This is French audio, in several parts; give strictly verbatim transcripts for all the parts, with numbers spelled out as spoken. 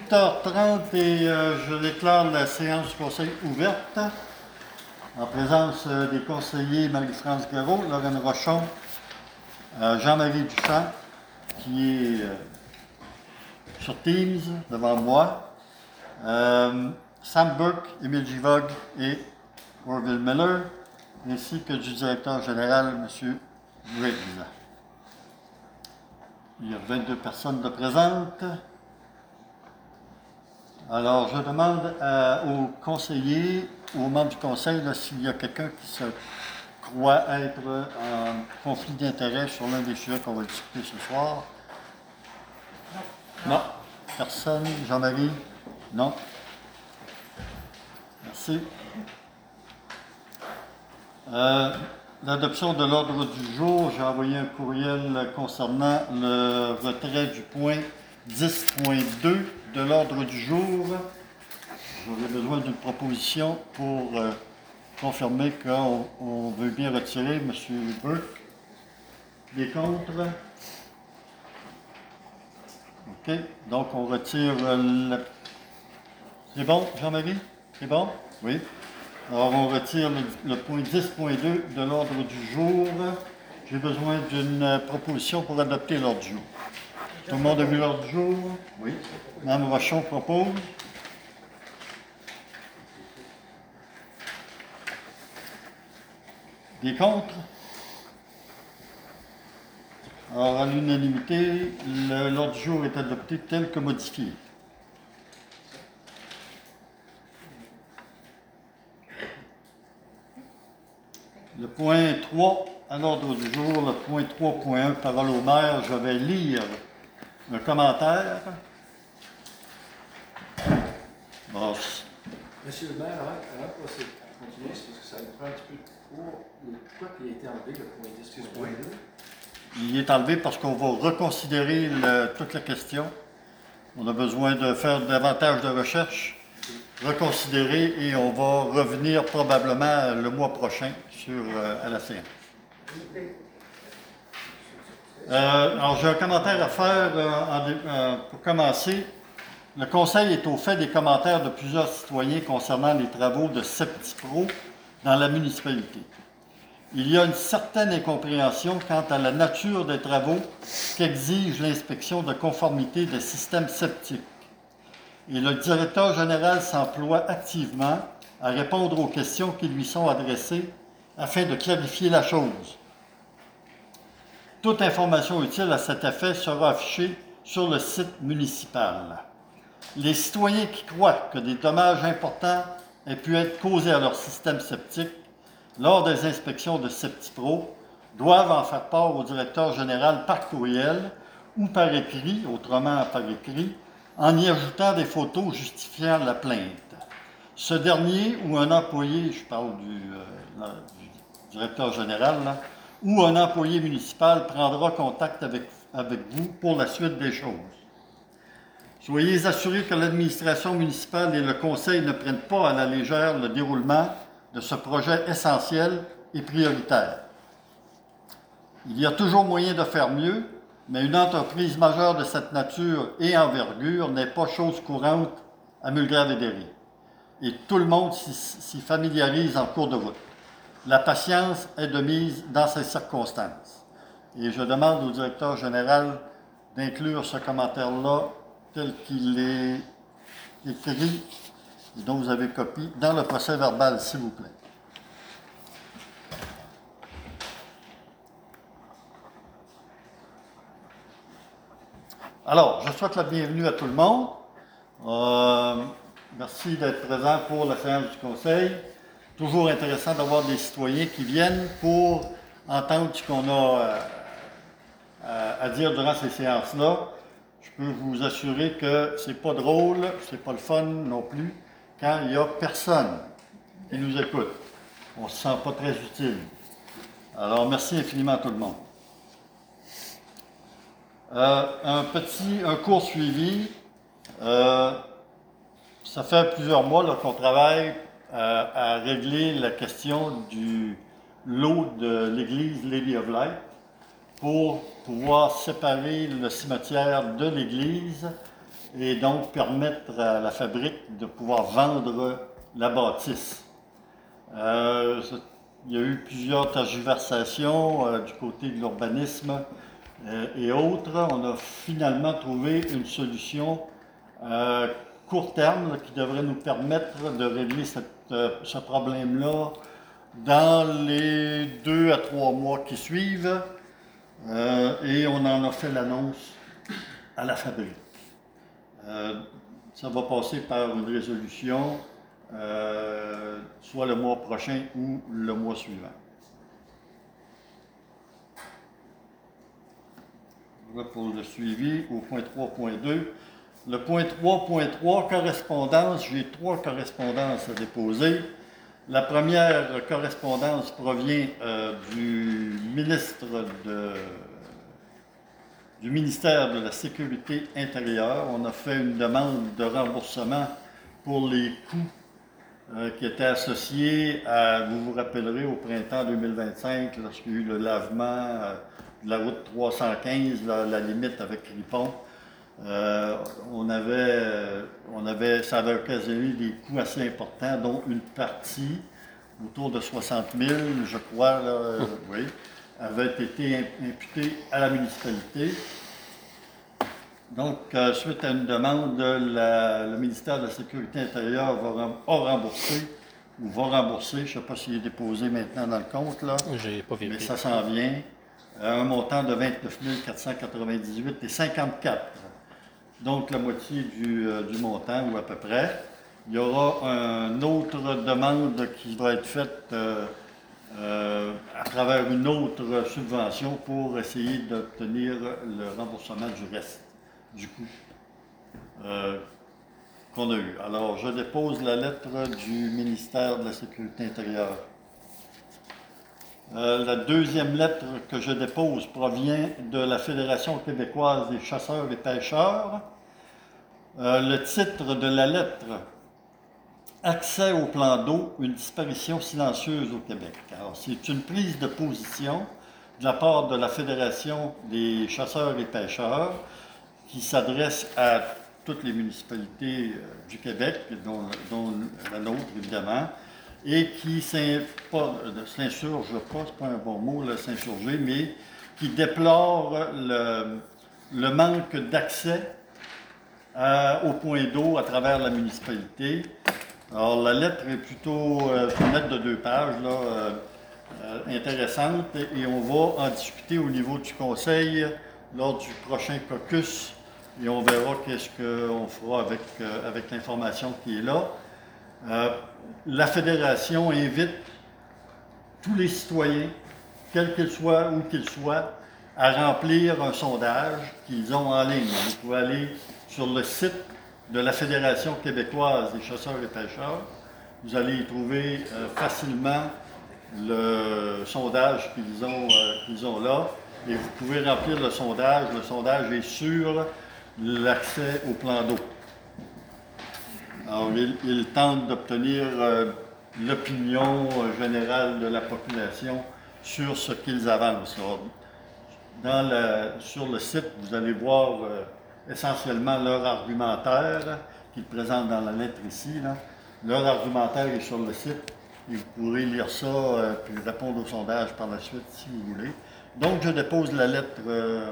huit heures trente et euh, je déclare la séance du Conseil ouverte en présence euh, des conseillers Marie-France Garot, Lorraine Rochon, euh, Jean-Marie Duchamp, qui est euh, sur Teams devant moi, euh, Sam Burke, Émile Givog et Orville Miller, ainsi que du directeur général, M. Riggs. Il y a vingt-deux personnes de présentes. Alors, je demande à, aux conseillers, aux membres du conseil, s'il y a quelqu'un qui se croit être en conflit d'intérêt sur l'un des sujets qu'on va discuter ce soir. Non. Personne. Jean-Marie? Non. Merci. Euh, L'adoption de l'ordre du jour, j'ai envoyé un courriel concernant le retrait du point dix point deux de l'ordre du jour. J'aurais besoin d'une proposition pour euh, confirmer qu'on on veut bien retirer M. Burke. Des contre? OK. Donc, on retire euh, le... C'est bon, Jean-Marie? C'est bon? Oui. Alors, on retire le, le point dix point deux de l'ordre du jour. J'ai besoin d'une proposition pour adopter l'ordre du jour. Tout le monde a vu l'ordre du jour? Oui. Mme Rochon propose. Des contre? Alors, à l'unanimité, l'ordre du jour est adopté tel que modifié. Le point trois à l'ordre du jour, le point trois point un, parole au maire, je vais lire un commentaire. Bon. Monsieur le maire, avant, avant de procéder, à continuer, c'est parce que ça me prend un petit peu de cours. Pourquoi il a été enlevé le point dix point deux? Il est enlevé parce qu'on va reconsidérer le, toute la question. On a besoin de faire davantage de recherches, reconsidérer et on va revenir probablement le mois prochain sur, euh, à la séance. Euh, alors, j'ai un commentaire à faire euh, en, euh, pour commencer. Le Conseil est au fait des commentaires de plusieurs citoyens concernant les travaux de Septipro dans la municipalité. Il y a une certaine incompréhension quant à la nature des travaux qu'exige l'inspection de conformité des systèmes septiques. Et le directeur général s'emploie activement à répondre aux questions qui lui sont adressées afin de clarifier la chose. Toute information utile à cet effet sera affichée sur le site municipal. Les citoyens qui croient que des dommages importants aient pu être causés à leur système septique lors des inspections de Septipro doivent en faire part au directeur général par courriel ou par écrit, autrement par écrit, en y ajoutant des photos justifiant la plainte. Ce dernier ou un employé, je parle du, euh, du directeur général, là, ou un employé municipal prendra contact avec, avec vous pour la suite des choses. Soyez assurés que l'administration municipale et le conseil ne prennent pas à la légère le déroulement de ce projet essentiel et prioritaire. Il y a toujours moyen de faire mieux, mais une entreprise majeure de cette nature et envergure n'est pas chose courante à Mulgrave-et-Derry. Et tout le monde s'y familiarise en cours de route. La patience est de mise dans ces circonstances. Et je demande au directeur général d'inclure ce commentaire-là tel qu'il est écrit et dont vous avez copie dans le procès verbal, s'il vous plaît. Alors, je souhaite la bienvenue à tout le monde. Euh, merci d'être présent pour la séance du Conseil. Toujours intéressant d'avoir des citoyens qui viennent pour entendre ce qu'on a à, à dire durant ces séances-là. Je peux vous assurer que c'est pas drôle, c'est pas le fun non plus, quand il n'y a personne qui nous écoute. On ne se sent pas très utile. Alors, merci infiniment à tout le monde. Euh, un petit, un court suivi. Euh, ça fait plusieurs mois là, qu'on travaille à, à régler la question du lot de l'église Lady of Light pour pouvoir séparer le cimetière de l'église et donc permettre à la fabrique de pouvoir vendre la bâtisse. Euh, il y a eu plusieurs tergiversations euh, du côté de l'urbanisme euh, et autres. On a finalement trouvé une solution euh, court terme là, qui devrait nous permettre de régler cette, euh, ce problème-là dans les deux à trois mois qui suivent. Euh, et on en a fait l'annonce à la fabrique. Euh, ça va passer par une résolution, euh, soit le mois prochain ou le mois suivant. Voilà pour le suivi au point trois point deux. Le point trois point trois, correspondance, j'ai trois correspondances à déposer. La première correspondance provient euh, du ministre de, du ministère de la Sécurité intérieure. On a fait une demande de remboursement pour les coûts euh, qui étaient associés à, vous vous rappellerez, au printemps deux mille vingt-cinq, lorsqu'il y a eu le lavement euh, de la route trois cent quinze, là, la limite avec Ripon. Euh, on avait, on avait, ça avait occasionné des coûts assez importants, dont une partie, autour de soixante mille, je crois, là, euh, oui, avait été imputée à la municipalité. Donc, euh, suite à une demande, la, le ministère de la Sécurité intérieure va, a remboursé, ou va rembourser, je ne sais pas s'il est déposé maintenant dans le compte, là, J'ai pas vérifié. mais ça s'en vient, à un montant de vingt-neuf mille quatre cent quatre-vingt-dix-huit et cinquante-quatre. Donc la moitié du, euh, du montant, ou à peu près. Il y aura une autre demande qui va être faite euh, euh, à travers une autre subvention pour essayer d'obtenir le remboursement du reste, du coût euh, qu'on a eu. Alors, je dépose la lettre du ministère de la Sécurité intérieure. Euh, la deuxième lettre que je dépose provient de la Fédération québécoise des chasseurs et pêcheurs. Euh, le titre de la lettre, Accès au plan d'eau, une disparition silencieuse au Québec. Alors, c'est une prise de position de la part de la Fédération des chasseurs et pêcheurs qui s'adresse à toutes les municipalités euh, du Québec, dont, dont la nôtre évidemment, et qui ne s'insurge pas, c'est pas un bon mot, s'insurger, mais qui déplore le, le manque d'accès au point d'eau à travers la municipalité. Alors, la lettre est plutôt euh, une lettre de deux pages, là, euh, euh, intéressante, et on va en discuter au niveau du conseil lors du prochain caucus, et on verra qu'est-ce qu'on fera avec, euh, avec l'information qui est là. Euh, la Fédération invite tous les citoyens, quels qu'ils soient, où qu'ils soient, à remplir un sondage qu'ils ont en ligne. Vous pouvez aller sur le site de la Fédération québécoise des chasseurs et pêcheurs. Vous allez y trouver euh, facilement le sondage qu'ils ont, euh, qu'ils ont là. Et vous pouvez remplir le sondage. Le sondage est sur l'accès au plan d'eau. Alors, il, il tente d'obtenir euh, l'opinion euh, générale de la population sur ce qu'ils avancent. Alors, dans la, sur le site, vous allez voir euh, essentiellement leur argumentaire qu'ils présentent dans la lettre ici. Là. Leur argumentaire est sur le site et vous pourrez lire ça euh, puis répondre au sondage par la suite si vous voulez. Donc, je dépose la lettre euh,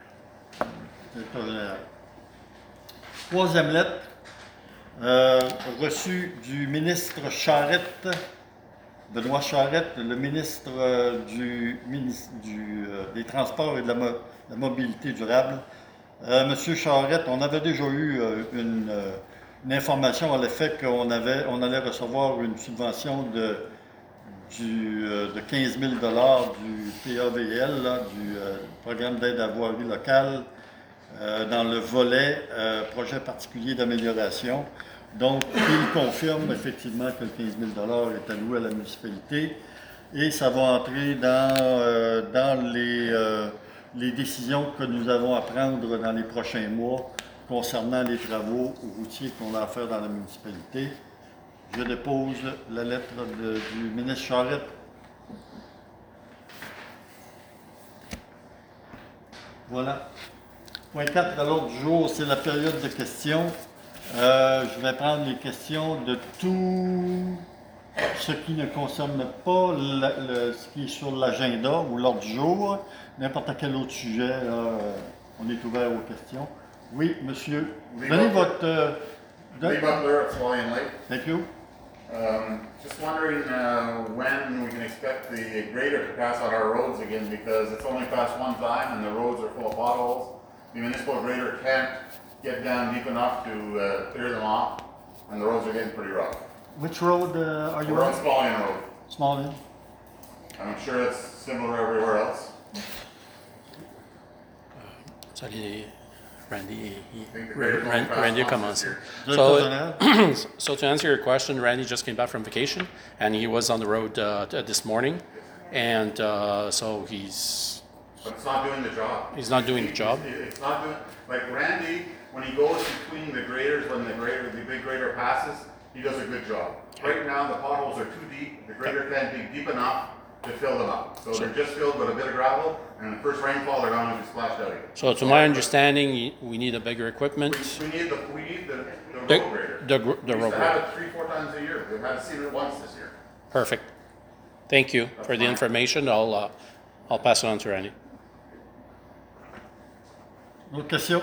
générale. Troisième lettre, euh, reçue du ministre Charette, Benoît Charette, le ministre euh, du, ministre du, euh, des Transports et de la, mo la Mobilité durable. Euh, Monsieur Charette, on avait déjà eu euh, une, euh, une information à l'effet qu'on avait, on allait recevoir une subvention de, du, euh, de quinze mille dollars du P A V L, là, du euh, Programme d'aide à voirie locale, euh, dans le volet euh, projet particulier d'amélioration. Donc, il confirme effectivement que le quinze mille dollars est alloué à la municipalité et ça va entrer dans, euh, dans les, euh, les décisions que nous avons à prendre dans les prochains mois concernant les travaux routiers qu'on a à faire dans la municipalité. Je dépose la lettre de, du ministre Charette. Voilà. Point quatre à l'ordre du jour, c'est la période de questions. Euh, je vais prendre les questions de tout ce qui ne concerne pas la- le- ce qui est sur l'agenda ou l'ordre du jour. N'importe quel autre sujet, là, euh, on est ouvert aux questions. Oui, monsieur. Lee Donnez Butler. votre... euh, don- Lee Butler at Swallion Lake. Thank you. Um, just wondering uh, when we can expect the grader to pass on our roads again, because it's only passed one time and the roads are full of potholes. The municipal grader can't get down deep enough to uh, clear them off, and the roads are getting pretty rough. Which road uh, are you We're on on? Swallion Road. Small Inn. I'm sure it's similar everywhere else. Sorry, Randy, he, I think the grader's only Randy, passed Randy a once commencé. this year. Directeur So, général. so to answer your question, Randy just came back from vacation, and he was on the road uh, t- this morning, and uh, so he's But it's not doing the job. He's not doing the job? It- It's not doing, like Randy, when he goes between the graders, when the grader, the big grader passes, he does a good job. Right now, the potholes are too deep, the grader can't dig deep enough to fill them up. So they're just filled with a bit of gravel, and the first rainfall, they're gonna be splashed out again. so to my understanding, y- we need a bigger equipment. We, we need the, we need the, the The- road grader. the gr- the We road used to have grader. it three, four times a year, we've had seen it once this year. Perfect. Thank you for the fine. information. I'll uh, I'll pass it on to Randy. Autre question?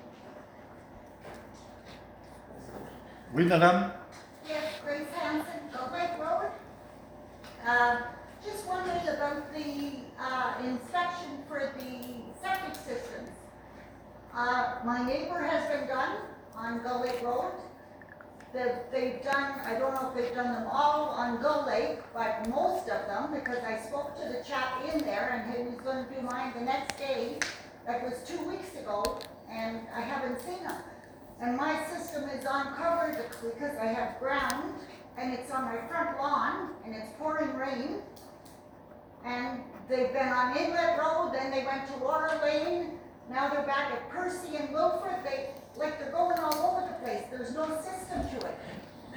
Oui, madame? Yes, Grace Hanson, Go Lake Road. Uh, Just wondering about the uh, inspection for the septic systems. Uh, My neighbor has been done on Go Lake Road. They've, they've done, I don't know if they've done them all on Go Lake, but most of them, because I spoke to the chap in there and he was gonna do mine the next day. That was two weeks ago, and I haven't seen them. And my system is uncovered because I have ground, and it's on my front lawn, and it's pouring rain. And they've been on Inlet Road, then they went to Water Lane, now they're back at Percy and Wilford. They, like they're going all over the place, there's no system to it.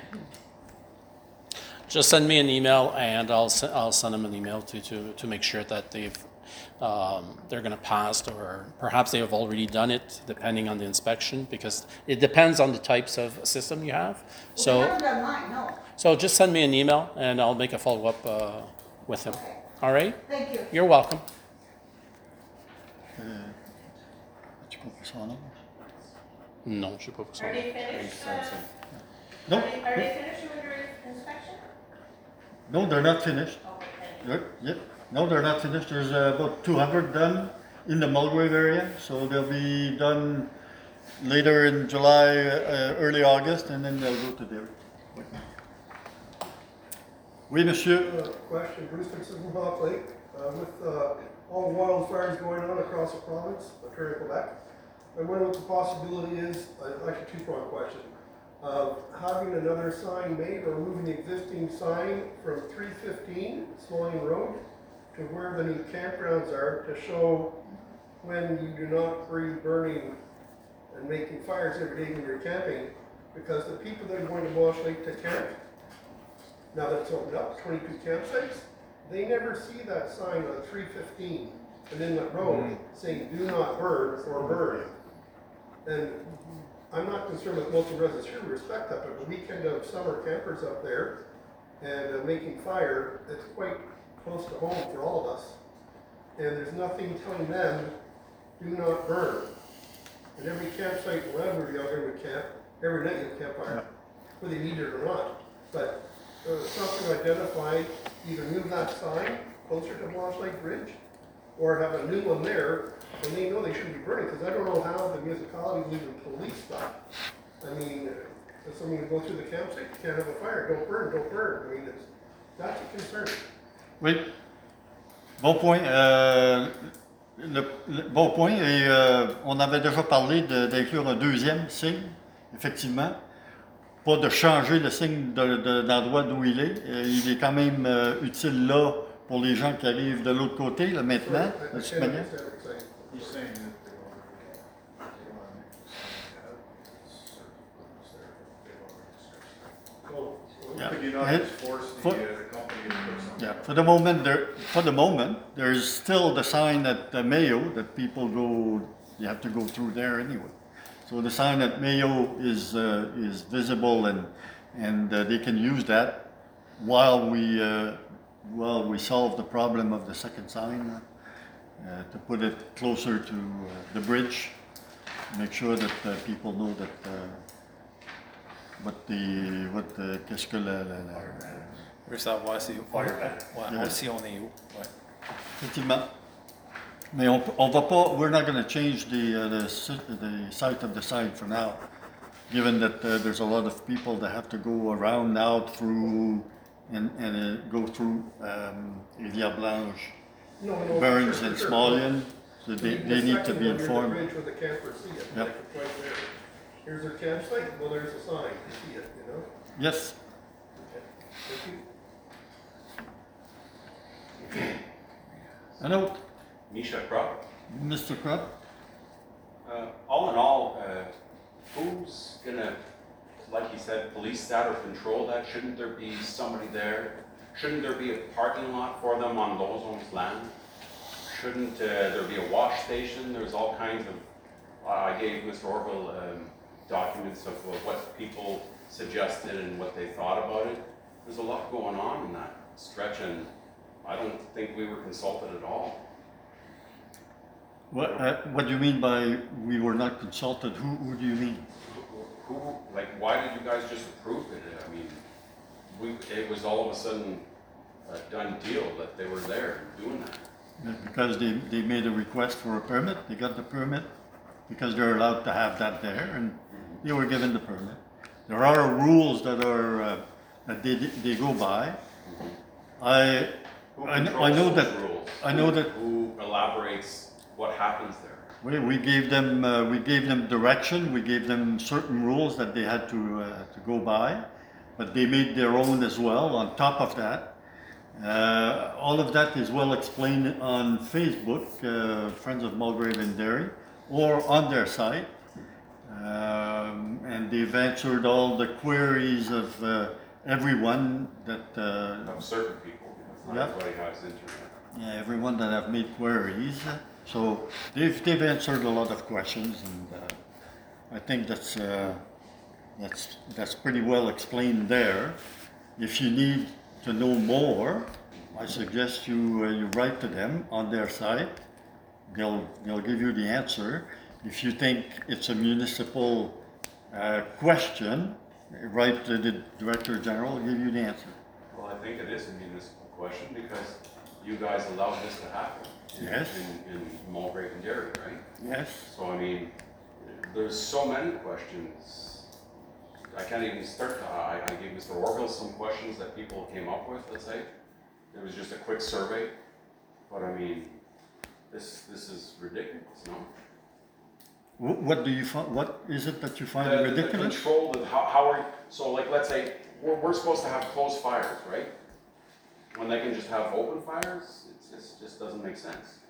Just send me an email, and I'll se- I'll send them an email to to to make sure that they've um, they're going to pass, or perhaps they have already done it, depending on the inspection, because it depends on the types of system you have. Well, they So haven't done mine, no. so just send me an email, and I'll make a follow up uh, with him. Okay, All right? thank you. You're welcome. Euh, tu comprends son nom? Non, je sais pas pour ça. Are they finished? uh, No, Are they, are they finished with their inspection? no, they're not finished. Okay, thank you. Yep, yep. No, they're not finished. There's uh, about two hundred done in the Mulgrave area, so they'll be done later in July, uh, early August, and then they'll go to Derry. Oui, monsieur. Uh, Question, Bruce Dixon from Hawk Lake. Uh, With uh, all the wildfires going on across the province, Ontario, Quebec, I wonder what the possibility is, uh, actually two-pronged question, of having another sign made or moving the existing sign from three fifteen Swallion Road to where the new campgrounds are to show when you do not breathe burning and making fires every day when you're camping, because the people that are going to Wash Lake to camp, now that it's opened up, twenty-two campsites, they never see that sign on three fifteen and Inlet Road saying do not burn or burn. And I'm not concerned with most of the residents here, we respect that, but the weekend of summer campers up there and uh, making fire, it's quite close to home for all of us. And there's nothing telling them, do not burn. And every campsite in Leadwood, y'all gonna camp, every night you campfire, whether you need it or not. But uh, something to identify, either move that sign closer to Wash Lake Bridge, or have a new one there, and they know they shouldn't be burning, because I don't know how the municipality will even police stuff. I mean, uh, if someone go through the campsite, you can't have a fire, don't burn, don't burn, I mean, it's, that's a concern. Oui. Bon point. Euh, le, le- bon point. Et euh, on avait déjà parlé de- d'inclure un deuxième signe, effectivement. Pas de changer le signe de, de- d'endroit d'où il est. Euh, il est quand même euh, utile là pour les gens qui arrivent de l'autre côté, là, maintenant, So, I- de I toute can't manière. understand what you're saying. He's saying that they want to, they want to make the sign have certain purpose there, they want to restrict. Well, Yeah. Could you not And- just force the, for- uh, the company to put something? Yeah, for the moment, there, for the moment, there's still the sign at the Mayo that people go you have to go through there anyway. So the sign at Mayo is, uh, is visible and, and uh, they can use that while we, uh, while we solve the problem of the second sign, uh, to put it closer to uh, the bridge, make sure that uh, people know that, uh, what the, what the, qu'est-ce que la, la, la, Je veux savoir si. Fire ban. Ouais, Yeah. si on est où. Ouais. effectivement. Mais on, on va pas, we're not gonna change the, uh, the, si- the site of the sign for now, given that uh, there's a lot of people that have to go around now through, and, and uh, go through, um, Rivière Blanche, No, no, for Burns sure, and for sure. Smolian, so they, The they need to second be one, you're the informed. bridge where the campers see it, Yep. like it's right there. Here's their campsite, well, there's a sign, you see it, you know? Yes, Okay. Thank you. I know, Misha Krupp. Mister Krupp, Uh, all in all, uh, who's gonna, like you said, police that or control that? Shouldn't there be somebody there? Shouldn't there be a parking lot for them on Lozon's land? Shouldn't uh, there be a wash station? There's all kinds of, uh, I gave Mister Orville um, documents of uh, what people suggested and what they thought about it. There's a lot going on in that stretch, and I don't think we were consulted at all. what, uh, what do you mean by we were not consulted? Who, who do you mean? Who, who- like, why did you guys just approve it? I mean, we, it was all of a sudden a done deal that they were there doing that. Because they, they made a request for a permit, they got the permit, because they're allowed to have that there, and they were given the permit. There are rules that are, uh, that they, they go by. I, Who I kn- I controls know those that- rules? I know that- Who elaborates what happens there? we, we gave them, uh, we gave them direction, we gave them certain rules that they had to, uh, to go by, but they made their own as well on top of that. Uh, all of that is well explained on Facebook, uh, Friends of Mulgrave and Derry, or on their site. Um, and they've answered all the queries of uh, everyone that, uh, Of certain people, because not Yeah. everybody has internet. yeah, everyone that have made queries. So they've, they've answered a lot of questions, and uh, I think that's, uh, that's, that's pretty well explained there. If you need to know more, I suggest you, uh, you write to them on their site. They'll, they'll give you the answer. If you think it's a municipal uh, question, write to the Director General, he'll give you the answer. Well, I think it is a municipal question because you guys allowed this to happen. in- Yes. In, in Mulgrave and Derry, right? Yes? So, I mean, there's so many questions. I can't even start to, I, I gave Mister Orville some questions that people came up with, let's say. It was just a quick survey, but I mean, this, this is ridiculous, no? Wh- What do you find, what is it that you find The- The ridiculous? control, the, how, how are, so like, let's say, we're, we're supposed to have closed fires, right? When they can just have open fires, it's, it's just doesn't make sense.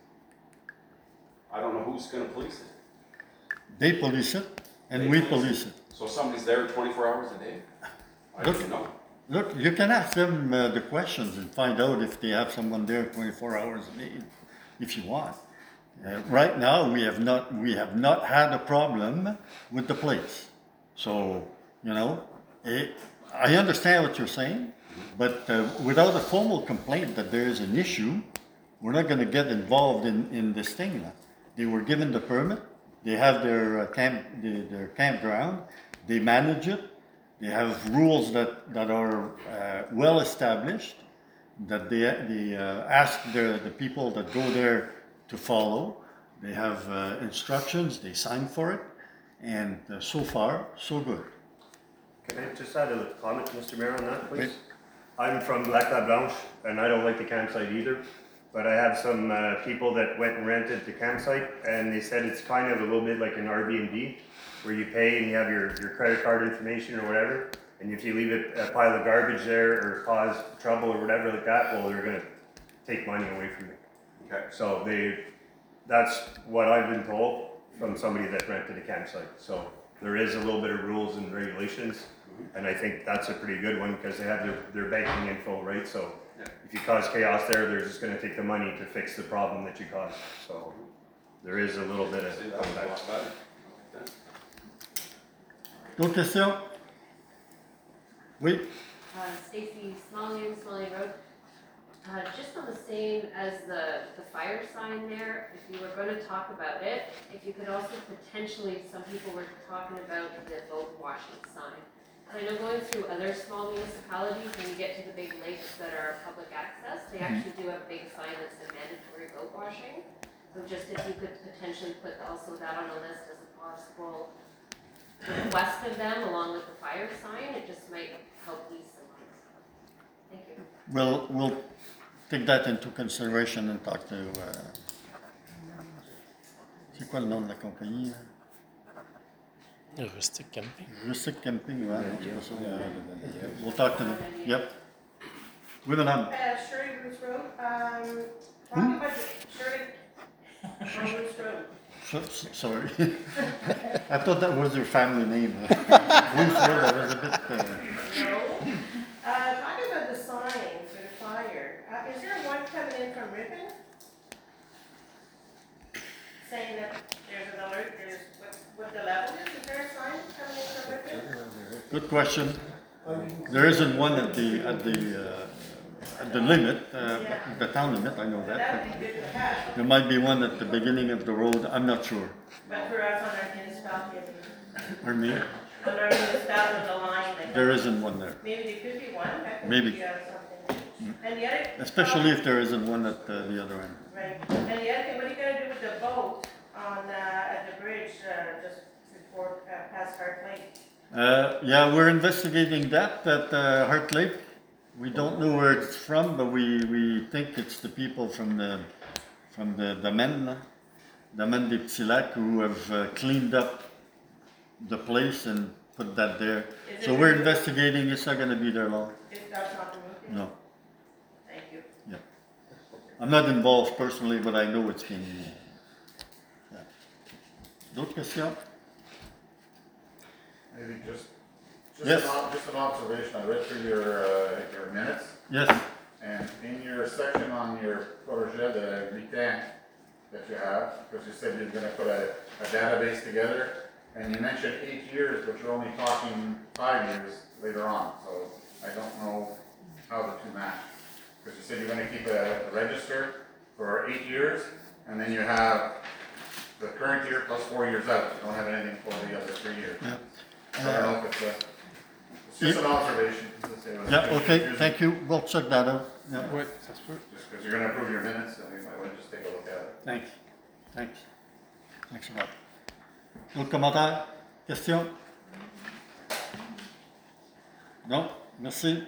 I don't know who's gonna police it. They police it, and They we police police it. So somebody's there twenty-four hours a day? I Look- don't know. Look, you can ask them uh, the questions and find out if they have someone there twenty-four hours a day, if you want. Uh, right now, we have not, we have not had a problem with the place. So, you know, it, I understand what you're saying, but uh, without a formal complaint that there is an issue, we're not gonna get involved in, in this thing. They were given the permit, they have their uh, camp, their, their campground, they manage it, they have rules that, that are uh, well established, that they, they uh, ask the, the people that go there to follow. They have uh, instructions, they sign for it, and uh, so far, so good. Can I just add a comment, Mister Mayor, on that, please? Right. I'm from Lac La Blanche, and I don't like the campsite either, but I have some uh, people that went and rented the campsite, and they said it's kind of a little bit like an Airbnb, where you pay and you have your, your credit card information or whatever, and if you leave a, a pile of garbage there or cause trouble or whatever like that, well, they're gonna take money away from you. Okay. So they, that's what I've been told from somebody that rented a campsite. So there is a little bit of rules and regulations, and I think that's a pretty good one because they have their, their banking info, right? So Yeah. if you cause chaos there, they're just gonna take the money to fix the problem that you caused, so. there is a little bit of See, that was a comeback. lot better. Okay. D'autres questions? Oui? Uh, Stacy Smalling, Smalling Road. Uh, just on the same as the, the fire sign there, if you were gonna talk about it, if you could also potentially, some people were talking about the boat washing sign. And I know going through other small municipalities, when you get to the big lakes that are public access, they actually do have a big sign that says mandatory boat washing. So just if you could potentially put also that on the list as a possible request of them along with the fire sign, it just might help ease some of this. Thank you. We'll, we'll take that into consideration and talk to, uh, c'est quoi le nom de la compagnie? hein? Rustic camping. Rustic Camping, ouais, non, c'est pas ça. euh, We'll talk to them. Yep. Oui, madame. Uh, Shirley Bruce Road, um, talking about Shirley, on Bruce Road. So, so- sorry. I thought that was your family name. Bruce Road, I was a bit, uh, No. Uh, talking about the sign for the fire, uh, is there one coming in from Ripon? Saying that there's an alert, there's, what, what the level is, is there a sign coming in from Ripon? good question. There isn't one at the, at the, uh, at the limit, uh, the town limit, I know that. That but would be good to have, There might be one at the beginning of the road, I'm not sure. but for us on our municipality, Pardon me? on our municipality, the line, like. There isn't one there, Maybe there could be one, that could Maybe. be uh, something. And the other. especially if there isn't one at uh, the other end. Right, and the other thing, what are you gonna do with the boat on, uh, at the bridge, uh, just before, uh, past Hart Lake? Uh, yeah, we're investigating that at uh, Heart Lake. We don't know where it's from, but we, we think it's the people from the from the Domaine, Domaine des Petits Lacs, who have uh, cleaned up the place and put that there. Is So it- we're investigating. It's not going to be there long. If that's not removed? yet? No, Thank you. I'm not involved personally, but I know it's being. Yeah. D'autres questions? Maybe just, just Yes. an, ob- just an observation, I read through your, uh, your minutes, Yes. and in your section on your projet de huitain that you have, because you said you're gonna put a, a database together, and you mentioned eight years, but you're only talking five years later on, so I don't know how the two match. Because you said you're gonna keep a, a register for eight years, and then you have the current year plus four years out, you don't have anything for the other three years. Yeah. I don't know if it's a, it's just an observation. to say it was Yeah. Okay. confusing. Thank you. We'll check that out. Yeah. Oui, ça se peut. Just because you're gonna approve your minutes, so you might want to just take a look at it. Thanks. Thanks. Thanks a lot. D'autres commentaires? Questions? Non? Merci.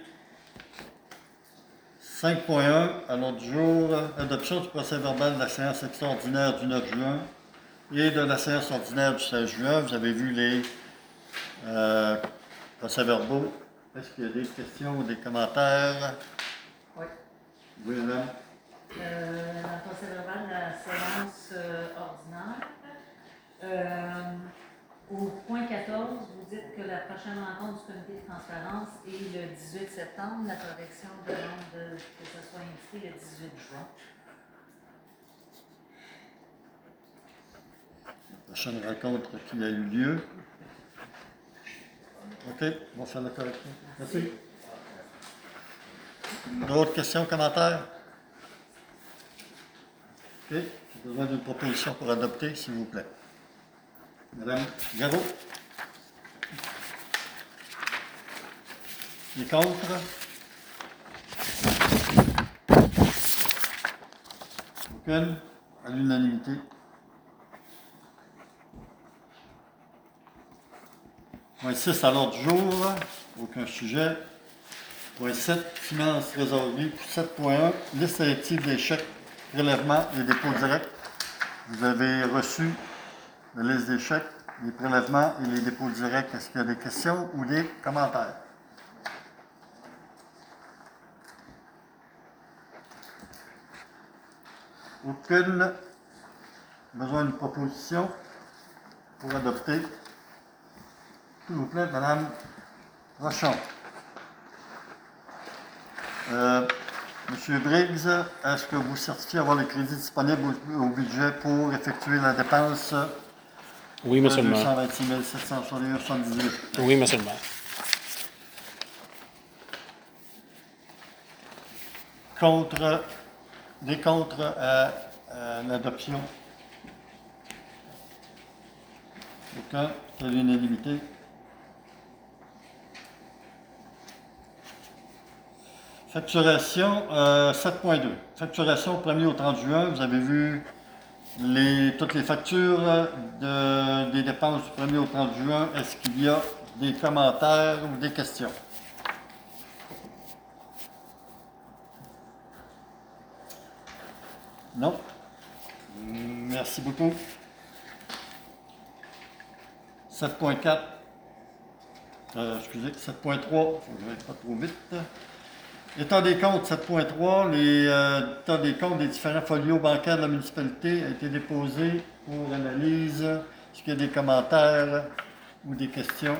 cinq point un, à l'ordre du jour, adoption du procès verbal de la séance extraordinaire du neuf juin et de la séance ordinaire du seize juin. Vous avez vu les euh, procès-verbaux. Est-ce qu'il y a des questions ou des commentaires? Oui. Oui, madame? Euh, dans le procès verbal de la séance euh, ordinaire, euh, au point quatorze, vous dites que la prochaine rencontre du comité de transparence est le dix-huit septembre. La correction demande de- que ce soit indiqué le dix-huit juin. La prochaine rencontre qui a eu lieu. OK, on va faire la correction. Merci. D'autres questions, commentaires? OK, j'ai besoin d'une proposition pour adopter, s'il vous plaît. Madame Garot. Qui est contre? Aucune? À l'unanimité. Point six à l'ordre du jour, aucun sujet. Point sept, finances résolvées. sept point un, liste sélective des chèques, prélèvements et dépôts directs. Vous avez reçu la liste des chèques, les prélèvements et les dépôts directs. Est-ce qu'il y a des questions ou des commentaires? Aucune. Besoin d'une proposition pour adopter. S'il vous plaît, Madame Rochon. Euh, Monsieur Briggs, est-ce que vous certifiez avoir les crédits disponibles au, au budget pour effectuer la dépense Oui, de Monsieur le deux maire. cent vingt-six mille sept cent soixante et un virgule soixante-dix-huit? Oui, Monsieur le maire. Contre, des contre à, à l'adoption? Aucun, c'est l'unanimité. Facturation euh, sept point deux. Facturation premier au trente juin. Vous avez vu les, toutes les factures de, des dépenses du premier au trente juin. Est-ce qu'il y a des commentaires ou des questions? Non? Merci beaucoup. sept point quatre. Euh, excusez, sept point trois. Il faut que je n'aille pas trop vite. État des comptes, sept point trois, les euh, états des comptes des différents folios bancaires de la municipalité a été déposé pour analyse. Est-ce qu'il y a des commentaires ou des questions?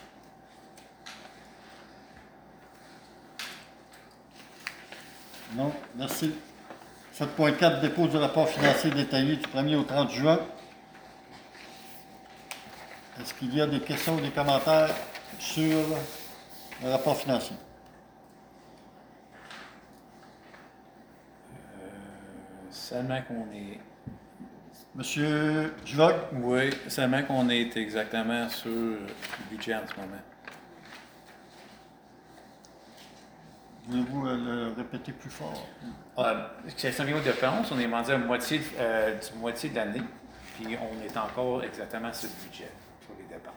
Non, merci. sept point quatre, dépôt du rapport financier détaillé du premier au trente juin. Est-ce qu'il y a des questions ou des commentaires sur le rapport financier? Seulement qu'on est. Monsieur Jvog? Oui, seulement qu'on est exactement sur le budget en ce moment. Voulez-vous euh, le répéter plus fort? Euh, question de dépenses, on est rendu à moitié, euh, du moitié de l'année, puis on est encore exactement sur le budget, sur les dépenses.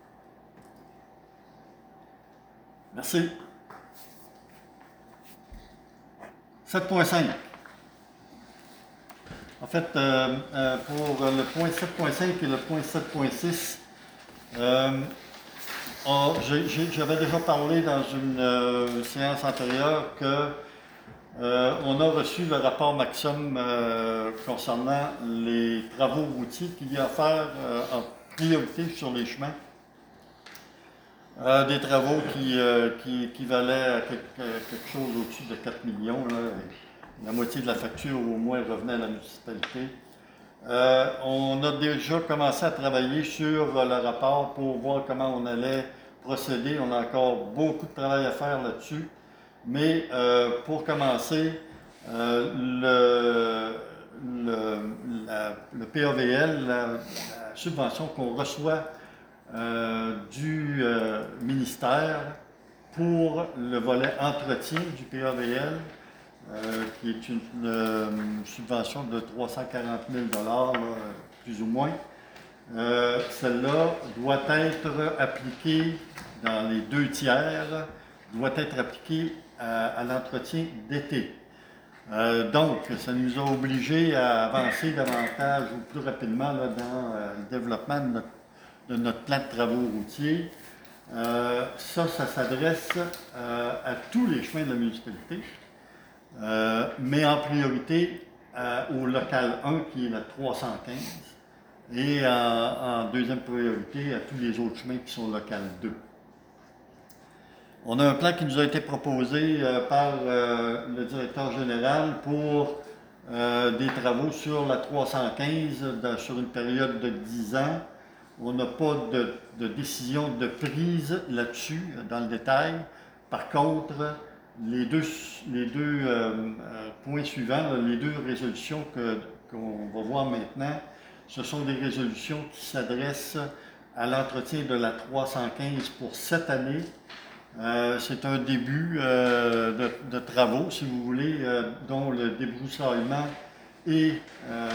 Merci. sept point cinq. En fait, euh, euh, pour le point sept point cinq et le point sept point six, euh, on- j'ai- j'ai- j'avais déjà parlé dans une euh, séance antérieure que euh, on a reçu le rapport Maxim euh, concernant les travaux routiers qu'il y a à faire euh, en priorité sur les chemins. Euh, des travaux qui, euh, qui, qui valaient quelque, quelque chose au-dessus de quatre millions. Là. La moitié de la facture au moins revenait à la municipalité. Euh, on a déjà commencé à travailler sur le rapport pour voir comment on allait procéder. On a encore beaucoup de travail à faire là-dessus. Mais euh, pour commencer, euh, le, le, la- le P A V L, la, la subvention qu'on reçoit euh, du euh, ministère pour le volet entretien du P A V L, euh, qui est une, euh, subvention de trois cent quarante mille dollars, plus ou moins. Euh, celle-là doit être appliquée dans les deux tiers, doit être appliquée à, à l'entretien d'été. Euh, donc, ça nous a obligés à avancer davantage ou plus rapidement là, dans euh, le développement de notre, de notre plan de travaux routiers. Euh, ça, ça s'adresse euh, à tous les chemins de la municipalité, euh, mais en priorité euh, au local un qui est la trois cent quinze et en, en deuxième priorité à tous les autres chemins qui sont local deux. On a un plan qui nous a été proposé euh, par euh, le directeur général pour euh, des travaux sur la trois cent quinze de- sur une période de dix ans. On n'a pas de, de décision de prise là-dessus, euh, dans le détail. Par contre, les deux, les deux euh, euh, points suivants, là, les deux résolutions que, qu'on va voir maintenant, ce sont des résolutions qui s'adressent à l'entretien de la trois cent quinze pour cette année. Euh, c'est un début euh, de, de travaux, si vous voulez, euh, dont le débroussaillement et euh,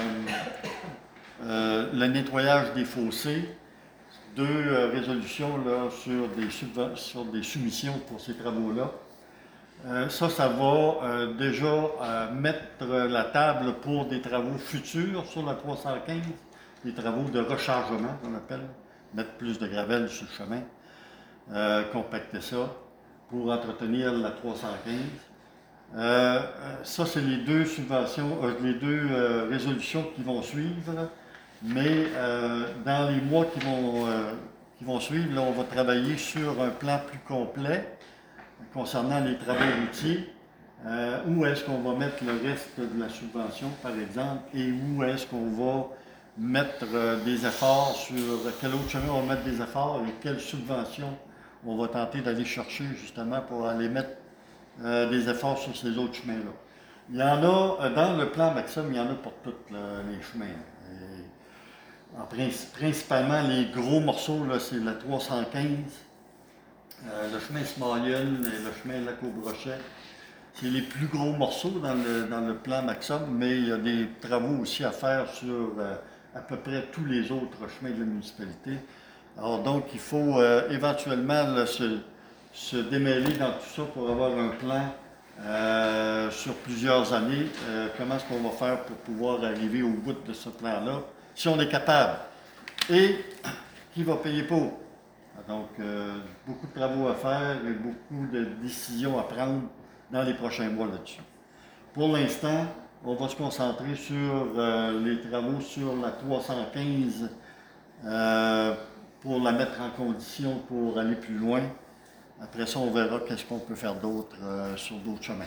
euh, le nettoyage des fossés. Deux euh, résolutions là, sur, des subven- sur des soumissions pour ces travaux-là. Euh, ça, ça va euh, déjà euh, mettre la table pour des travaux futurs sur la trois cent quinze, des travaux de rechargement, qu'on appelle, mettre plus de gravel sur le chemin. Euh, compacter ça pour entretenir la trois cent quinze. Euh, euh, ça, c'est les deux subventions, euh, les deux euh, résolutions qui vont suivre, mais euh, dans les mois qui vont, euh, qui vont suivre, là, on va travailler sur un plan plus complet concernant les travaux routiers Euh, où est-ce qu'on va mettre le reste de la subvention, par exemple, et où est-ce qu'on va mettre euh, des efforts sur quel autre chemin on va mettre des efforts et quelle subvention on va tenter d'aller chercher justement pour aller mettre euh, des efforts sur ces autres chemins-là. Il y en a, euh, dans le plan Maxime, il y en a pour tous là, les chemins. Et, en princi- principalement, les gros morceaux, là, c'est la trois cent quinze, euh, le chemin Smalion et le chemin Lac-au-Brochet. C'est les plus gros morceaux dans le, dans le plan Maxime, mais il y a des travaux aussi à faire sur euh, à peu près tous les autres chemins de la municipalité. Alors donc, il faut euh, éventuellement là, se, se démêler dans tout ça pour avoir un plan euh, sur plusieurs années. Euh, comment est-ce qu'on va faire pour pouvoir arriver au bout de ce plan-là, si on est capable. Et qui va payer pour? Donc, euh, beaucoup de travaux à faire et beaucoup de décisions à prendre dans les prochains mois là-dessus. Pour l'instant, on va se concentrer sur euh, les travaux sur la trois cent quinze euh, pour la mettre en condition pour aller plus loin. Après ça, on verra qu'est-ce qu'on peut faire d'autre euh, sur d'autres chemins.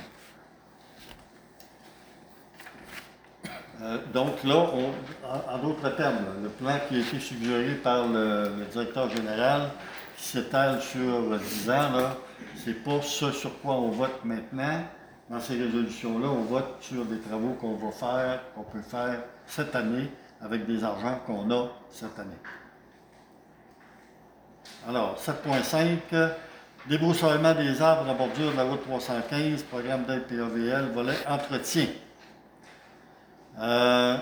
Euh, donc là, on, en, en d'autres termes, là, le plan qui a été suggéré par le, le directeur général, qui s'étale sur dix ans, là, c'est pas ce sur quoi on vote maintenant. Dans ces résolutions-là, on vote sur des travaux qu'on va faire, qu'on peut faire cette année, avec des argents qu'on a cette année. Alors, sept point cinq, débroussaillement des arbres à bordure de la route trois cent quinze, programme d'aide P A V L, volet entretien. Euh,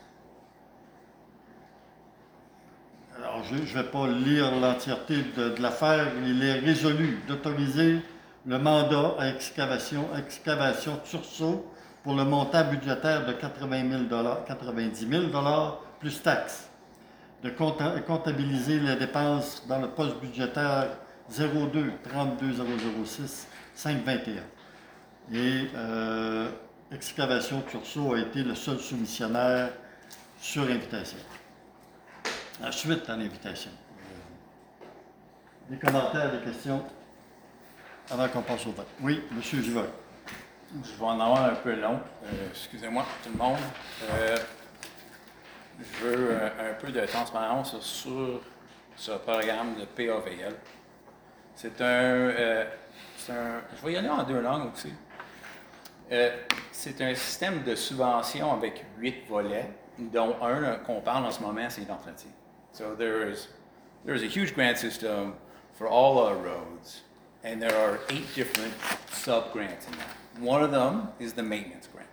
alors, je ne vais pas lire l'entièreté de, de l'affaire. Il est résolu d'autoriser le mandat à excavation, excavation Tursault pour le montant budgétaire de quatre-vingt mille dollars, quatre-vingt-dix mille dollars plus taxes, de comptabiliser les dépenses dans le poste budgétaire zéro deux trente-deux zéro zéro six cinq vingt et un. Et euh, Excavation Tursault a été le seul soumissionnaire sur invitation. Suite à l'invitation. Des commentaires, des questions avant qu'on passe au vote. Oui, M. Givol. Je vais en avoir un peu long. Euh, excusez-moi, tout le monde. Euh, je veux euh, un peu de transparence sur ce programme de P A V L. C'est un, euh, c'est un... Je vais y aller en deux langues aussi. Euh, c'est un système de subvention avec huit volets, dont un euh, qu'on parle en ce moment, c'est l'entretien. So there is, there is a huge grant system for all our roads, and there are eight different sub-grants in that. One of them is the maintenance grant.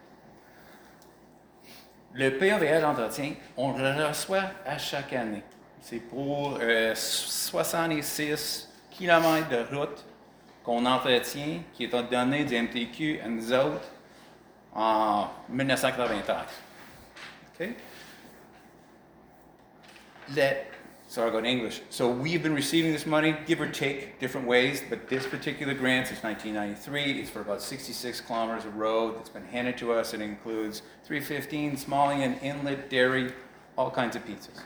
Le P A V L entretien, on le reçoit à chaque année. C'est pour euh, soixante-six kilomètres de route qu'on entretient, qui est donné du M T Q à nous autres en dix-neuf cent quatre-vingt-treize. Okay? Let, so I'll go in English. So we've been receiving this money, give or take, different ways, but this particular grant is nineteen ninety-three. It's for about sixty-six kilometers of road that's been handed to us. It includes three fifteen, Smalion, Inlet, Dairy, all kinds of pizzas.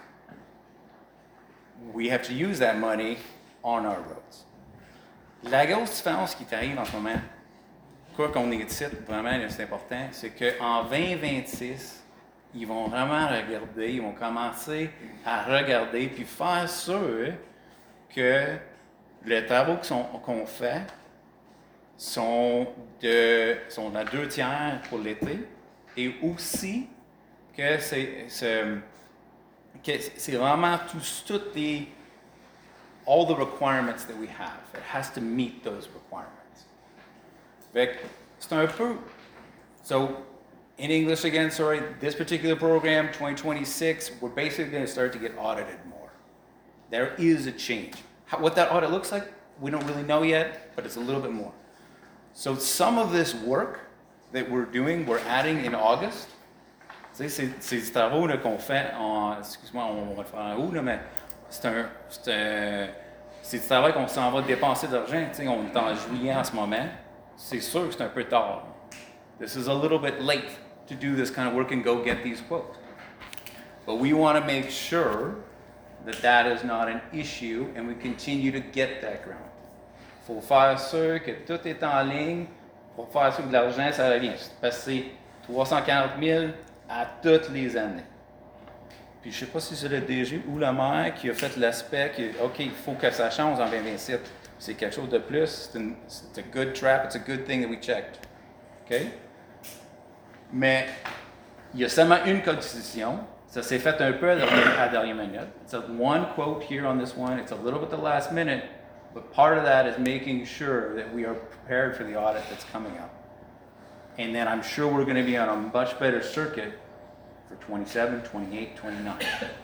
We have to use that money on our roads. La grosse différence qui t'arrive en ce moment, quoi qu'on est ici, vraiment, c'est important, c'est qu'en vingt vingt-six, ils vont vraiment regarder, ils vont commencer à regarder puis faire sûr que les travaux qu'on qu'on fait sont de sont à deux tiers pour l'été et aussi que c'est que c'est vraiment tous toutes les all the requirements that we have. It has to meet those requirements. Fait que c'est un peu so. In English again, sorry, this particular program, twenty twenty-six, we're basically going to start to get audited more. There is a change. How, what that audit looks like, we don't really know yet, but it's a little bit more. So some of this work that we're doing, we're adding in August. Tu sais, c'est des travaux là, qu'on fait en... Excuse-moi, on va le faire en haut, là, mais c'est un... C'est un, c'est du travail qu'on s'en va dépenser d'argent. Tu sais, on est en juillet en ce moment. C'est sûr que c'est un peu tard. This is a little bit late to do this kind of work and go get these quotes. But we want to make sure that that is not an issue and we continue to get that grant. Il faut faire sûr que tout est en ligne pour faire ça de l'argent, ça revient. Parce que c'est trois cent quarante mille à toutes les années. Puis je sais pas si c'est le D G ou la maire qui a fait l'aspect que, OK, il faut que ça change en vingt vingt-sept. C'est quelque chose de plus. C'est une- c'est a good trap. It's a good thing that we checked. OK? Mais il y a seulement une constitution. Ça s'est fait un peu à la à la dernière minute. It's a one quote here on this one. It's a little bit the last minute. But part of that is making sure that we are prepared for the audit that's coming up. And then I'm sure we're going to be on a much better circuit for twenty-seven, twenty-eight, twenty-nine.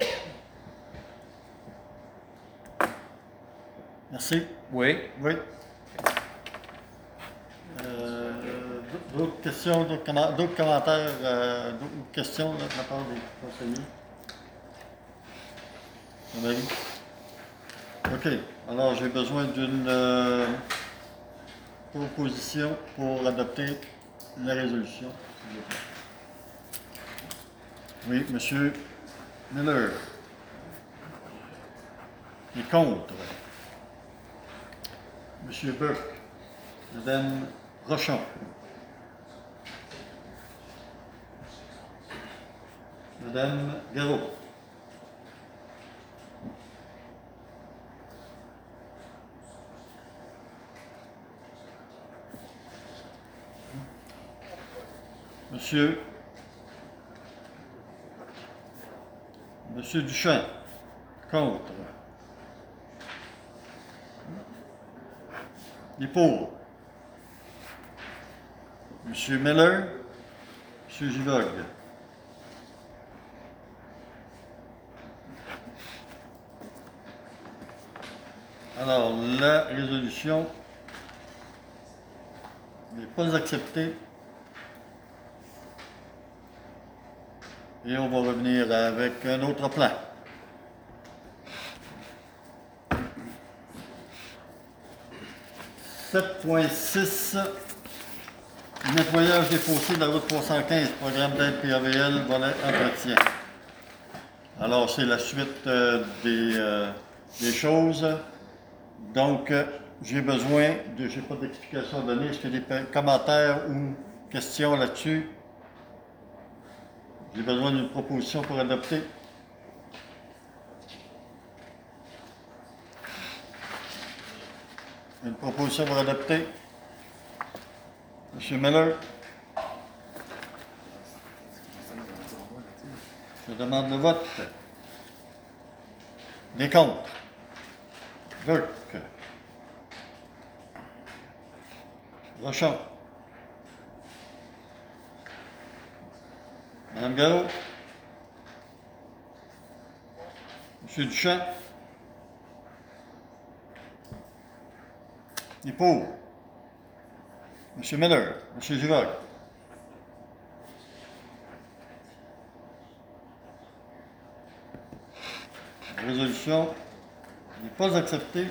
Merci. Oui? Oui. Euh, d'autres questions, d'autres, comment- d'autres commentaires, euh, d'autres questions là, de la part des conseillers? Mon avis? OK. Alors, j'ai besoin d'une euh, proposition pour adopter la résolution. s'il vous plaît. Oui, Monsieur Miller. Il est contre. Monsieur Burke. Madame Rochon. Madame Garot. Monsieur Monsieur Duchamp. Contre. Il est pour. Monsieur Miller. Monsieur Givogne. Alors, la résolution n'est pas acceptée. Et on va revenir avec un autre plan. sept point six. Nettoyage des fossés de la route trois cent quinze, programme d'aide P A V L, volet entretien. Alors, c'est la suite euh, des, euh, des choses. Donc, euh, j'ai besoin de... J'ai pas d'explication à donner. Est-ce qu'il y a des pe- commentaires ou questions là-dessus? J'ai besoin d'une proposition pour adopter. Une proposition pour adopter. Monsieur Miller. Je demande le vote. Des contre. Burke. Rochon. Madame Garot. Monsieur Duchamp. Il est pour. Monsieur Miller. Monsieur Givogne. La résolution n'est pas acceptée.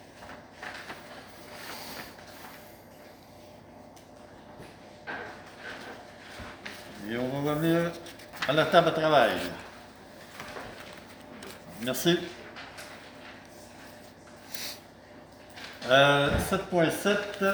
Et on va revenir à la table de travail. Merci. Euh, sept point sept.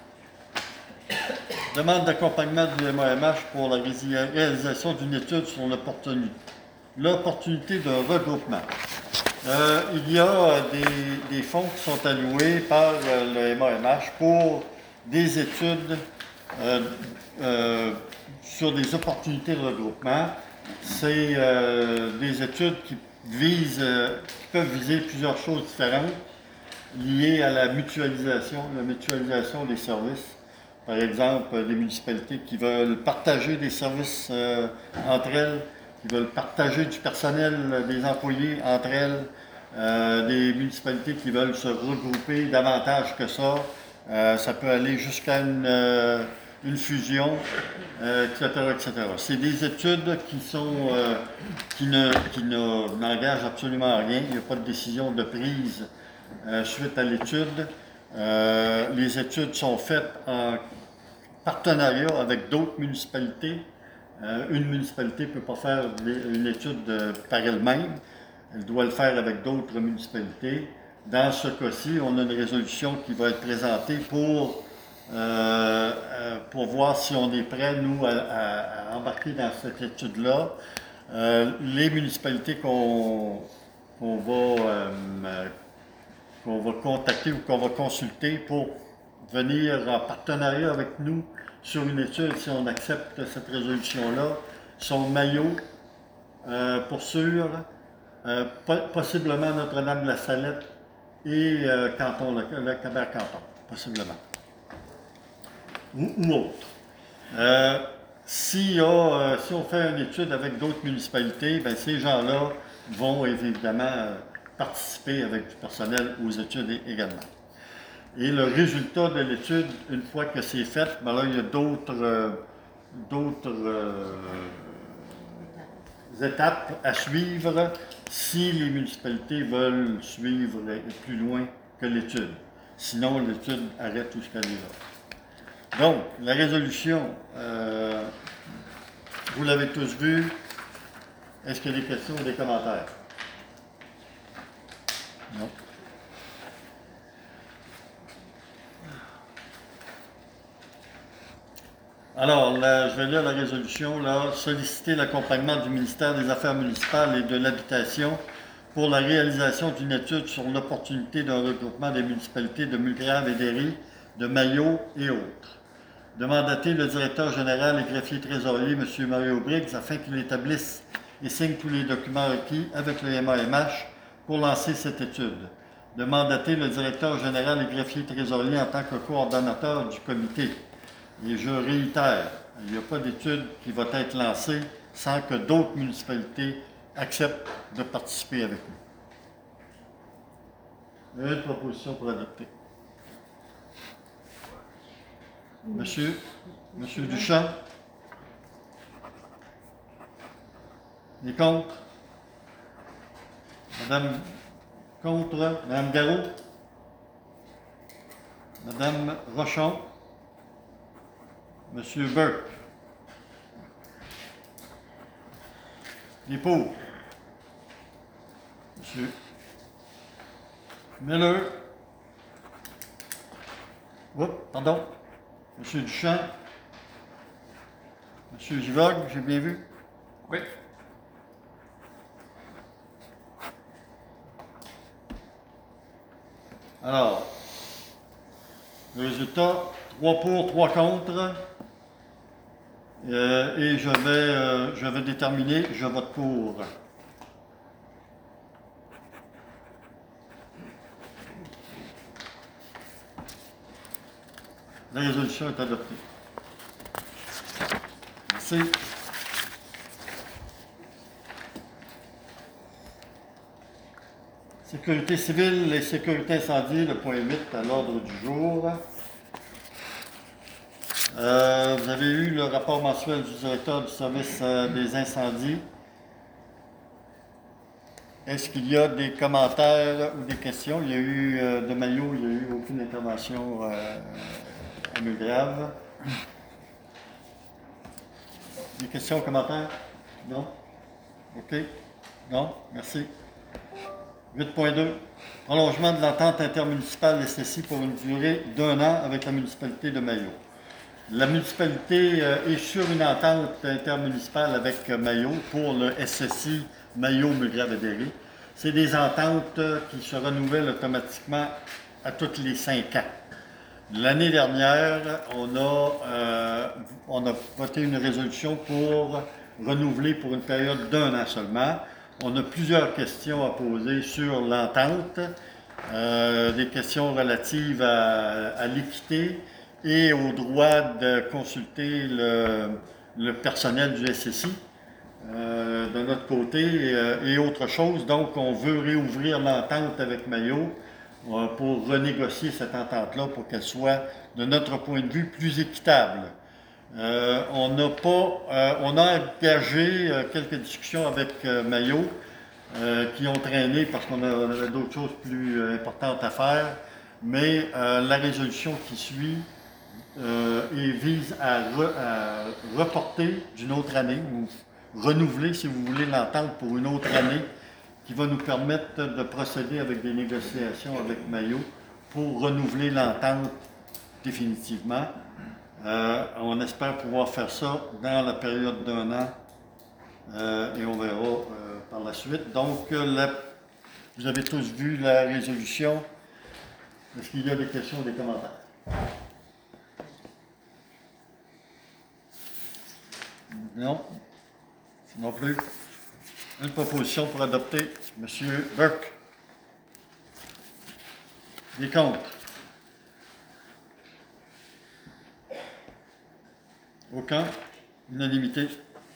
Demande d'accompagnement du M A M H pour la réalisation d'une étude sur l'opportunité, l'opportunité d'un regroupement. Euh, il y a des, des fonds qui sont alloués par euh, le M A M H pour des études euh, euh, sur des opportunités de regroupement. C'est euh, des études qui visent, euh, qui peuvent viser plusieurs choses différentes liées à la mutualisation, la mutualisation des services. Par exemple, des municipalités qui veulent partager des services euh, entre elles, qui veulent partager du personnel, euh, des employés entre elles, euh, des municipalités qui veulent se regrouper davantage que ça. Euh, ça peut aller jusqu'à une, euh, une fusion, euh, et cetera, et cetera. C'est des études qui sont euh, qui ne qui ne, n'engagent absolument rien. Il n'y a pas de décision de prise euh, suite à l'étude. Euh, les études sont faites en partenariat avec d'autres municipalités. Euh, une municipalité ne peut pas faire une étude euh, par elle-même. Elle doit le faire avec d'autres municipalités. Dans ce cas-ci, on a une résolution qui va être présentée pour euh, euh, pour voir si on est prêt, nous, à, à- à embarquer dans cette étude-là. Euh, les municipalités qu'on qu'on va, euh, qu'on va contacter ou qu'on va consulter pour venir en partenariat avec nous sur une étude, si on accepte cette résolution-là, sont Maillot, euh, pour sûr, euh, po- possiblement Notre-Dame-de-la-Salette et euh, Canton, le, le Québec-Canton, possiblement. Ou, ou autre. Euh, si, euh, si on fait une étude avec d'autres municipalités, ben, ces gens-là vont évidemment euh, participer avec du personnel aux études é- également. Et le résultat de l'étude, une fois que c'est fait, ben là, il y a d'autres euh, d'autres euh, étapes à suivre si les municipalités veulent suivre plus loin que l'étude. Sinon, l'étude arrête où ce qu'elle est là. Donc, la résolution, euh, vous l'avez tous vue. Est-ce qu'il y a des questions ou des commentaires? Non. Alors, là, je vais lire la résolution. Là, solliciter l'accompagnement du ministère des Affaires municipales et de l'Habitation pour la réalisation d'une étude sur l'opportunité d'un regroupement des municipalités de Mulgrave et d'Héry, de Maillot et autres. De mandater le directeur général et greffier trésorier, M. Mario Briggs, afin qu'il établisse et signe tous les documents requis avec le M A M H pour lancer cette étude. De mandater le directeur général et greffier trésorier en tant que coordonnateur du comité. Et je réitère, il n'y a pas d'étude qui va être lancée sans que d'autres municipalités acceptent de participer avec nous. Une proposition pour adopter. Monsieur, Monsieur Duchamp. Les contre? Madame contre? Madame Garot? Madame Rochon? Monsieur Burke? Les pour? Monsieur Miller? Oups, pardon. Monsieur Duchamp? Monsieur Givogue, j'ai bien vu? Oui. Alors, le résultat, trois pour, trois contre. Euh, et je vais, euh, je vais déterminer, je vote pour. La résolution est adoptée. Merci. Sécurité civile et sécurité incendie, le point huit à l'ordre du jour. Euh, vous avez eu le rapport mensuel du directeur du service euh, des incendies. Est-ce qu'il y a des commentaires ou des questions? Il y a eu euh, de Maillot, il n'y a eu aucune intervention euh, à Mulgrave. Des questions, commentaires? Non? OK. Non? Merci. huit point deux. Prolongement de l'entente intermunicipale S S I pour une durée d'un an avec la municipalité de Maillot. La municipalité euh, est sur une entente intermunicipale avec euh, Maillot pour le S S I Maillot-Mulgrave-et-Déry. C'est des ententes euh, qui se renouvellent automatiquement à tous les cinq ans. L'année dernière, on a, euh, on a voté une résolution pour renouveler pour une période d'un an seulement. On a plusieurs questions à poser sur l'entente, euh, des questions relatives à, à l'équité et au droit de consulter le, le personnel du S S I euh, de notre côté euh, et autre chose. Donc, on veut réouvrir l'entente avec Maillot euh, pour renégocier cette entente-là pour qu'elle soit, de notre point de vue, plus équitable. Euh, on n'a pas, euh, on a engagé euh, quelques discussions avec euh, Maillot euh, qui ont traîné parce qu'on avait d'autres choses plus euh, importantes à faire, mais euh, la résolution qui suit euh, et vise à, re, à reporter d'une autre année ou renouveler, si vous voulez, l'entente pour une autre année qui va nous permettre de procéder avec des négociations avec Maillot pour renouveler l'entente définitivement. Euh, on espère pouvoir faire ça dans la période d'un an euh, et on verra euh, par la suite. Donc, euh, la, vous avez tous vu la résolution. Est-ce qu'il y a des questions ou des commentaires? Non? Non plus? Une proposition pour adopter. Monsieur Burke. Des contre? Aucun? Unanimité?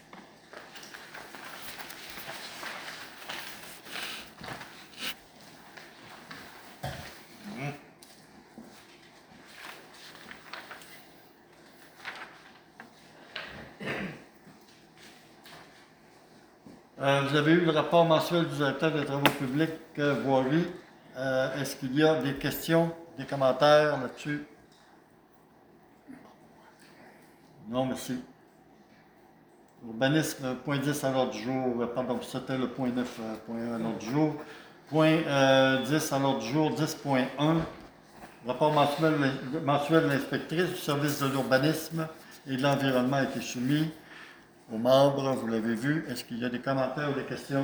Euh, vous avez eu le rapport mensuel du directeur des travaux publics euh, voirie. Euh, Est-ce qu'il y a des questions, des commentaires là-dessus? Non, merci. Urbanisme, point dix à l'ordre du jour. Euh, Pardon, c'était le point neuf, euh, point un à l'ordre du jour. Point euh, dix à l'ordre du jour, dix point un. Rapport mensuel, mensuel de l'inspectrice du service de l'urbanisme et de l'environnement a été soumis aux membres, vous l'avez vu. Est-ce qu'il y a des commentaires ou des questions?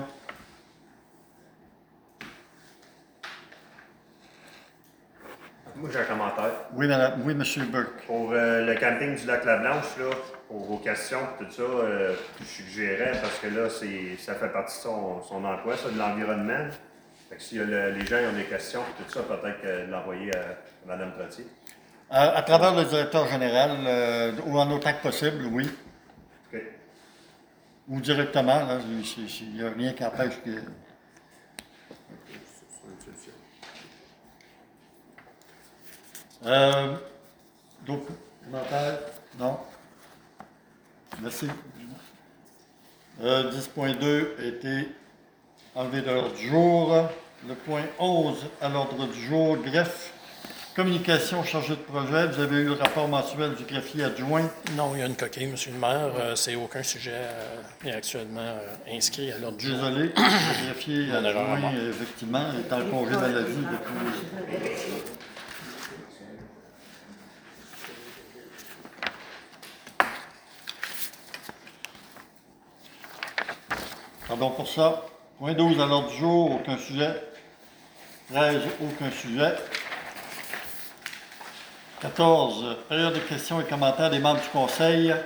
Moi, j'ai un commentaire. Oui, madame, oui, monsieur Burke. Pour euh, le camping du lac La Blanche, là, pour vos questions, tout ça, euh, je suggérais, parce que là, c'est, ça fait partie de son, son emploi, ça, de l'environnement. Fait que si le, les gens ont des questions, tout ça, peut-être que de l'envoyer à Mme Trottier. À, à travers le directeur général, euh, ou en autant que possible, oui. OK. Ou directement, là, il n'y a rien qui empêche que... Euh, D'autres commentaires? Non? Merci. Euh, dix point deux a été enlevé de l'ordre du jour. Le point onze à l'ordre du jour, greffe. Communication chargée de projet. Vous avez eu le rapport mensuel du greffier adjoint. Non, il y a une coquille, monsieur le maire. Euh, c'est aucun sujet euh, est actuellement euh, inscrit à l'ordre du jour. Désolé, le greffier On est adjoint, vraiment- effectivement, est en congé maladie depuis... Pardon pour ça. Point douze à l'ordre du jour, aucun sujet. treize, aucun sujet. quatorze, période de questions et commentaires des membres du conseil.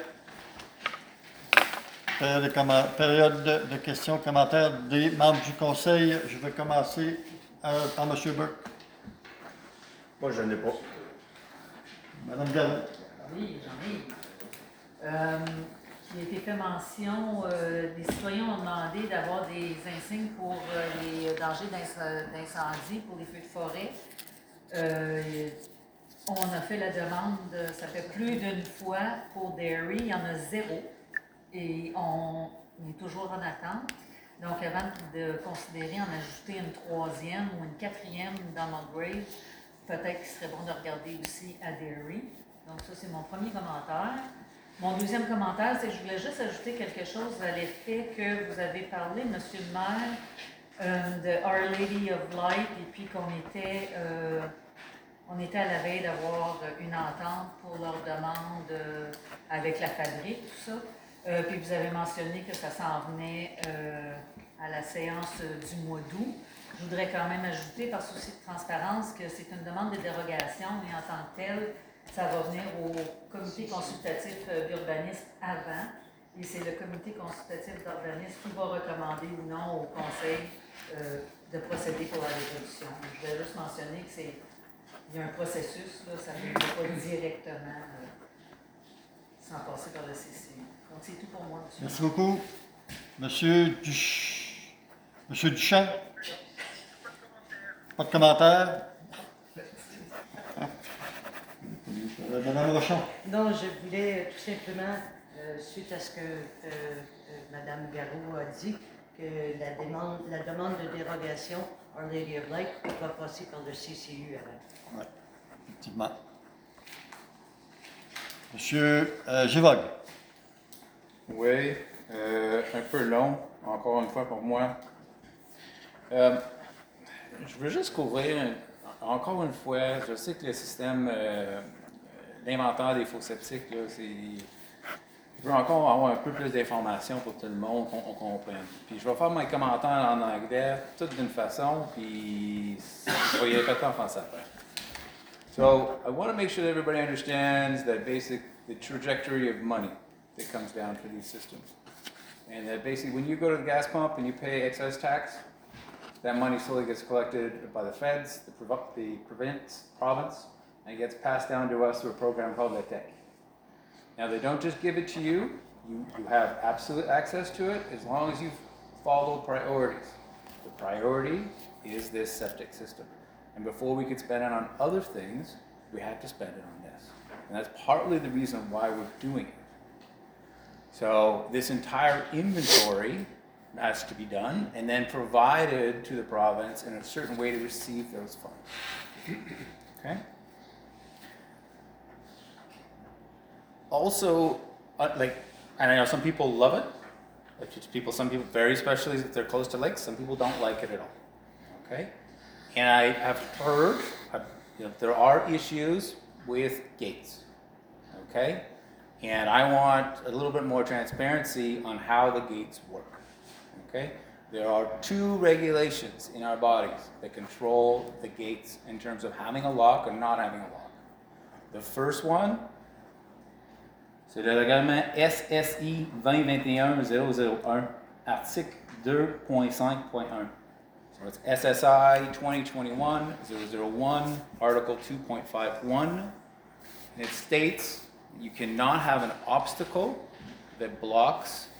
Période de, commen- période de, de questions et commentaires des membres du conseil. Je vais commencer euh, par M. Burke. Moi, je n'en ai pas. Mme Gallo. Oui, j'en ai. Euh, il a été fait mention, euh, les citoyens ont demandé d'avoir des insignes pour euh, les dangers d'inc- d'incendie, pour les feux de forêt. Euh, on a fait la demande, ça fait plus d'une fois pour Derry, il y en a zéro. Et on, on est toujours en attente. Donc, avant de considérer en ajouter une troisième ou une quatrième dans notre grade, peut-être qu'il serait bon de regarder aussi à Derry. Donc, ça, c'est mon premier commentaire. Mon deuxième commentaire, c'est que je voulais juste ajouter quelque chose à l'effet que vous avez parlé, Monsieur le maire, euh, de Our Lady of Light, et puis qu'on était, euh, on était à la veille d'avoir une entente pour leur demande euh, avec la fabrique, tout ça. Euh, puis vous avez mentionné que ça s'en venait euh, à la séance euh, du mois d'août. Je voudrais quand même ajouter, par souci de transparence, que c'est une demande de dérogation, mais en tant que telle, ça va venir au comité consultatif d'urbanisme avant, et c'est le comité consultatif d'urbanisme qui va recommander ou non au conseil euh, de procéder pour la résolution. Je voulais juste mentionner que c'est il y a un processus, là, ça ne va pas directement euh, sans passer par le C C I. Donc c'est tout pour moi, monsieur. Merci beaucoup. Monsieur Duch... Monsieur Duchamp? Pas de commentaire? Euh, Madame Rochon? Non, je voulais tout simplement, euh, suite à ce que euh, euh, Mme Garot a dit, que la demande, la demande de dérogation Our Lady of Light va passer par le C C U avant. Oui, effectivement. Monsieur euh, Givog? Oui, euh, un peu long, encore une fois pour moi. Euh, je veux juste couvrir, un- encore une fois, je sais que le système euh, l'inventaire des faux sceptiques, là, c'est... Je veux encore avoir un peu plus d'informations pour tout le monde, qu'on on comprenne. Puis je vais faire mes commentaires en anglais, tout d'une façon, puis je vais y répéter en français après. So, I want to make sure that everybody understands that basic, the trajectory of money that comes down for these systems. And that basically, when you go to the gas pump and you pay excise tax, that money slowly gets collected by the feds, the, prov- the province, province, and it gets passed down to us through a program called L E T E C. Now, they don't just give it to you. You, you have absolute access to it as long as you follow priorities. The priority is this septic system. And before we could spend it on other things, we have to spend it on this. And that's partly the reason why we're doing it. So this entire inventory has to be done and then provided to the province in a certain way to receive those funds. Okay? Also, uh, like, and I know some people love it. Like, it's people, some people, very especially if they're close to lakes, some people don't like it at all. Okay? And I have heard, uh, you know, there are issues with gates. Okay? And I want a little bit more transparency on how the gates work. Okay? There are two regulations in our bodies that control the gates in terms of having a lock or not having a lock. The first one, c'est le règlement S S I vingt vingt et un zéro zéro un, article deux point cinq point un. So it's S S I twenty twenty-one dash zero zero one, article two point five one. And it states you cannot have an obstacle that blocks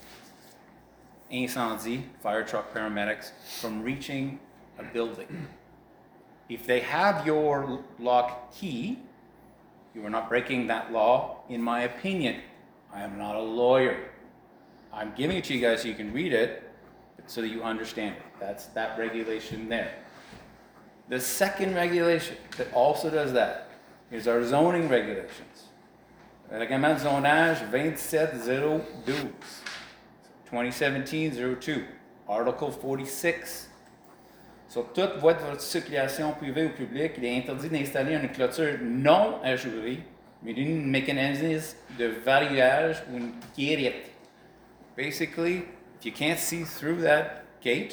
incendie, fire truck paramedics, from reaching a building. If they have your lock key, you are not breaking that law, in my opinion. I am not a lawyer. I'm giving it to you guys so you can read it, so that you understand it. That's that regulation there. The second regulation that also does that is our zoning regulations. Règlement de zonage vingt-sept zéro douze, twenty seventeen dash zero two, article forty-six. Sur toute voie de circulation privée ou publique, il est interdit d'installer une clôture non ajourée, mais d'un mécanisme de verrouillage ou une guérite. Basically, if you can't see through that gate,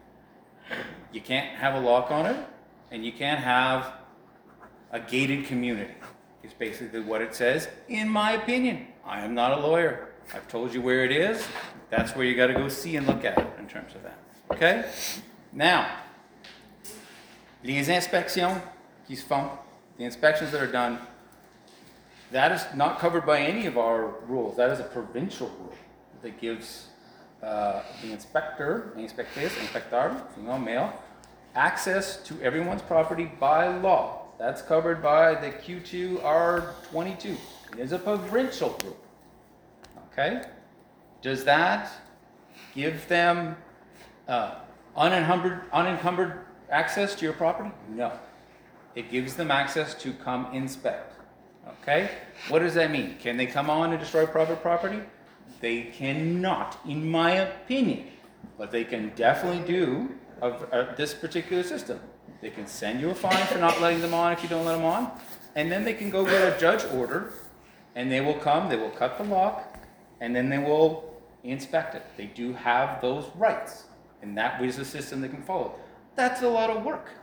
you can't have a lock on it, and you can't have a gated community. It's basically what it says, in my opinion. I am not a lawyer. I've told you where it is. That's where you got to go see and look at it in terms of that. Okay? Now, les inspections qui se font, the inspections that are done, that is not covered by any of our rules. That is a provincial rule that gives uh, the inspector, inspectrice, inspecteur, female, male, access to everyone's property by law. That's covered by the Q two R twenty-two. It is a provincial rule. Okay? Does that give them uh, unencumbered, unencumbered access to your property? No. It gives them access to come inspect. Okay? What does that mean? Can they come on and destroy private property? They cannot, in my opinion. But they can definitely do of uh, this particular system. They can send you a fine for not letting them on if you don't let them on. And then they can go get a judge order. And they will come, they will cut the lock, and then they will inspect it. They do have those rights. And that is a system they can follow. That's a lot of work.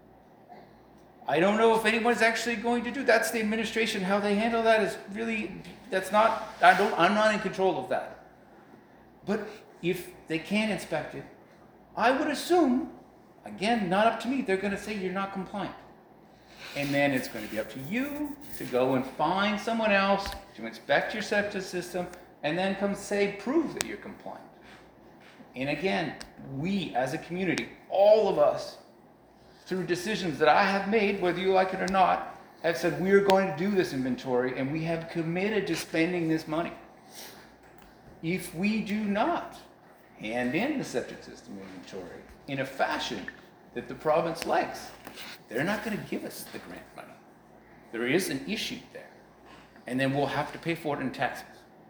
I don't know if anyone's actually going to do. That's the administration. How they handle that is really, that's not, I don't, I'm not in control of that. But if they can't inspect it, I would assume, again, not up to me, they're going to say you're not compliant. And then it's going to be up to you to go and find someone else to inspect your septic system and then come say, prove that you're compliant. And again, we as a community, all of us, through decisions that I have made, whether you like it or not, have said we're going to do this inventory and we have committed to spending this money. If we do not hand in the septic system inventory in a fashion that the province likes, they're not going to give us the grant money. There is an issue there. And then we'll have to pay for it in taxes.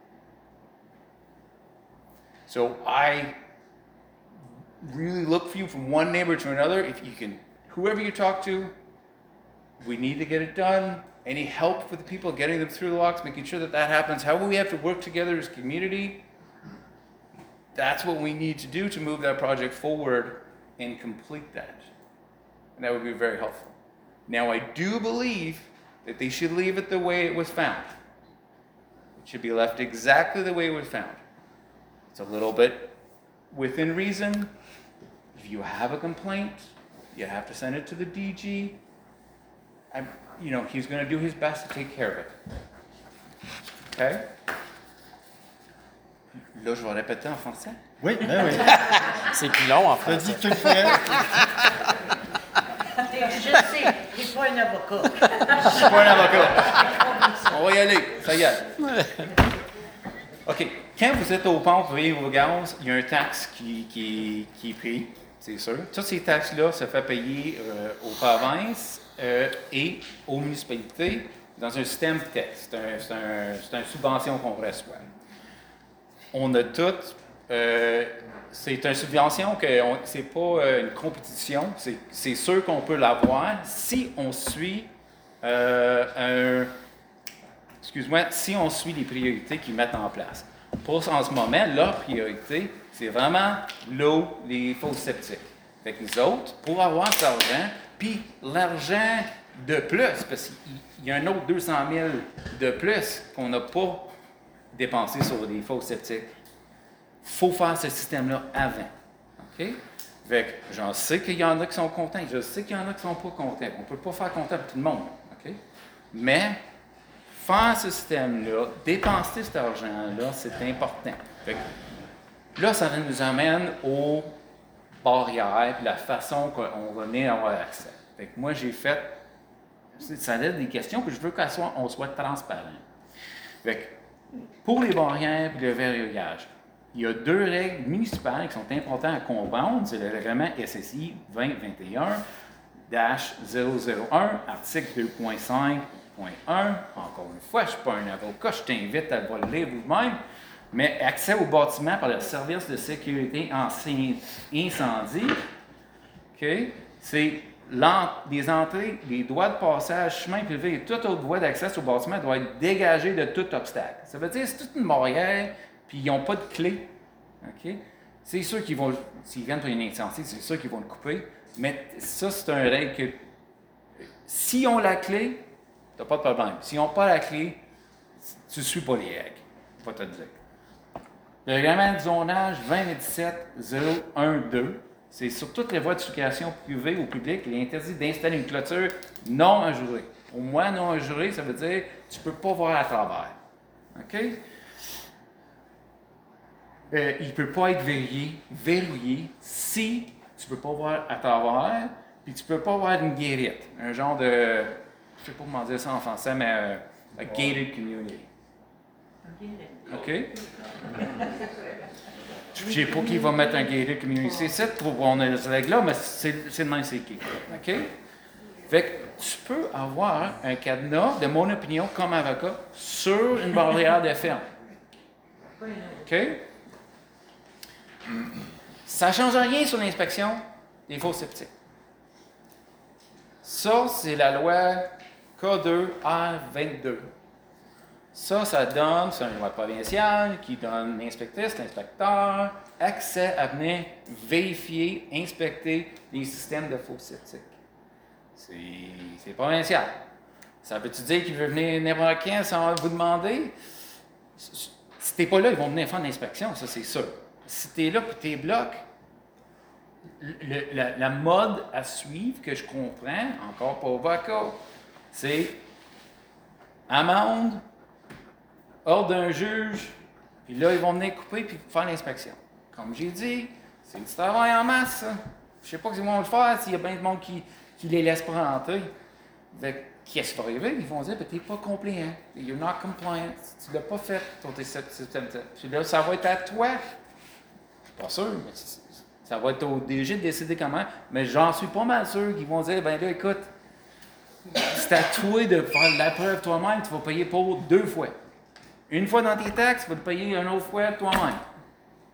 So I really look for you from one neighbor to another. If you can, whoever you talk to, we need to get it done. Any help for the people, getting them through the locks, making sure that that happens. How we have to work together as a community, that's what we need to do to move that project forward and complete that. And that would be very helpful. Now, I do believe that they should leave it the way it was found. It should be left exactly the way it was found. It's a little bit within reason. If you have a complaint, you have to send it to the D G. I'm, you know, he's going to do his best to take care of it. Okay? Là, je vais répéter en français. Oui, ben oui. C'est plus long en T'as dit français. que tu le ferais. Je sais, il n'est pas un avocat. Je suis pas un avocat. On va y aller. Ça y est. OK. Quand vous êtes aux pompes, vous payez vos gaz, il y a un taxe qui, qui, qui est pris, c'est sûr. Toutes ces taxes-là se fait payer euh, aux provinces euh, et aux municipalités dans un système T E C. C'est un, c'est un, c'est une subvention qu'on reçoit. On a toutes... Euh, c'est une subvention que on, c'est pas euh, une compétition. C'est, c'est sûr qu'on peut l'avoir si on suit euh, un... Excuse-moi, si on suit les priorités qu'ils mettent en place. Pour en ce moment, leur priorité, c'est vraiment l'eau, les fosses septiques. Fait que nous autres, pour avoir cet argent, puis l'argent de plus, parce qu'il y a un autre deux cent mille de plus qu'on n'a pas dépensé sur les fosses septiques, il faut faire ce système-là avant. OK? Fait que j'en sais qu'il y en a qui sont contents, je sais qu'il y en a qui ne sont pas contents. On ne peut pas faire content tout le monde. OK? Mais faire ce système-là, dépenser cet argent-là, c'est important. Fait que là, ça nous amène aux barrières et la façon qu'on va venir avoir accès. Fait que moi, j'ai fait... Ça donne des questions que je veux qu'on soit, on soit transparent. Fait que pour les barrières et le verrouillage, il y a deux règles municipales qui sont importantes à comprendre. C'est le règlement S S I vingt vingt et un zéro zéro un, article deux point cinq point un. Encore une fois, je ne suis pas un avocat, je t'invite à le lire vous-même. Mais accès au bâtiment par le service de sécurité incendie, okay, c'est les entrées, les droits de passage, chemin privé et toute autre voie d'accès au bâtiment doit être dégagée de tout obstacle. Ça veut dire que c'est toute une barrière, puis ils n'ont pas de clé. Okay? C'est sûr qu'ils vont, s'ils viennent pour une incendie, c'est sûr qu'ils vont le couper. Mais ça, c'est un règle que s'ils ont la clé, tu n'as pas de problème. S'ils n'ont pas la clé, tu ne suis pas les règles. Je vais te le dire. Le règlement de zonage vingt dix-sept zéro un deux, c'est sur toutes les voies de circulation privée ou publique, il est interdit d'installer une clôture non ajourée. Pour moi, non ajourée, ça veut dire que tu ne peux pas voir à travers. OK? Euh, il ne peut pas être verrouillé, verrouillé si tu ne peux pas voir à travers, puis tu ne peux pas voir une guérite, un genre de, je ne sais pas comment dire ça en français, mais euh, a gated community. OK? Je ne sais pas qui va mettre un gated community. C'est pour on a ces règles-là, mais c'est, c'est le même c'est qui. OK? Fait que tu peux avoir un cadenas, de mon opinion, comme avocat, sur une barrière de ferme. OK? Ça ne change rien sur l'inspection des fosses septiques. Ça, c'est la loi K deux R vingt-deux. Ça, ça donne, c'est une loi provinciale qui donne l'inspectrice, l'inspecteur, accès à venir vérifier, inspecter les systèmes de fosses septiques. C'est, c'est provincial. Ça veut-tu dire qu'il veut venir n'importe quand sans vous demander? Si tu n'es pas là, ils vont venir faire l'inspection, ça c'est sûr. Si tu es là et tu es bloqué, le, la, la mode à suivre que je comprends, encore pas avocat, c'est amende, ordre d'un juge, puis là, ils vont venir couper puis faire l'inspection. Comme j'ai dit, c'est du travail en masse, ça. Je sais pas qu'ils vont le faire s'il y a bien de monde qui, qui les laisse pas rentrer. Qu'est-ce qui va arriver? Ils vont dire, ben, t'es pas compliant. You're not compliant. Tu l'as pas fait, ton système. Puis là, ça va être à toi. Je suis pas sûr, mais ça va être au D G de décider comment. Mais j'en suis pas mal sûr qu'ils vont dire, ben là, écoute, c'est à toi de faire la preuve toi-même, tu vas payer pour deux fois. Une fois dans tes taxes, tu vas te payer une autre fois toi-même.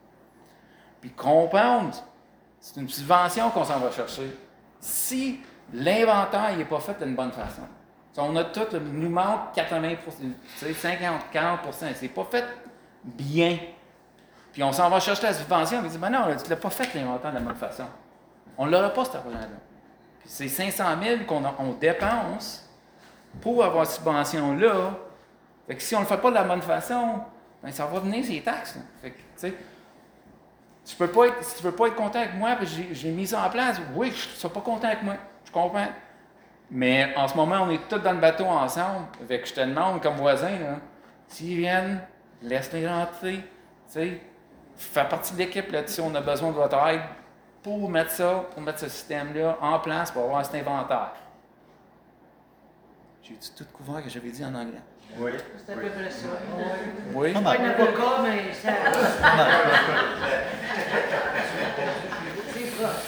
Puis comprendre, c'est une subvention qu'on s'en va chercher. Si L'inventaire, il n'est pas fait d'une bonne façon. T'sais, on a tout, il nous manque quatre-vingts pour cent, cinquante à quarante pour cent. C'est pas fait bien. Puis on s'en va chercher la subvention, on dit, ben non, tu l'as pas fait l'inventaire de la bonne façon. On ne l'aura pas, cet argent-là. Puis c'est cinq cent mille qu'on a- on dépense pour avoir cette subvention-là. Fait que si on ne le fait pas de la bonne façon, ben ça va venir ces taxes. Là. Fait que, tu sais, tu peux pas être, si tu veux pas être content avec moi, puis j'ai, j'ai mis ça en place, oui, je ne suis pas content avec moi, je comprends. Mais en ce moment, on est tous dans le bateau ensemble. Fait que je te demande, comme voisin, là, s'ils viennent, laisse-les rentrer, tu sais, fais partie de l'équipe là-dessus, on a besoin de votre aide pour mettre ça, pour mettre ce système-là en place, pour avoir cet inventaire. J'ai-tu tout couvert que j'avais dit en anglais? Oui. C'est à peu près ça. Oui. Je suis pas un avocat, mais ça. C'est proche.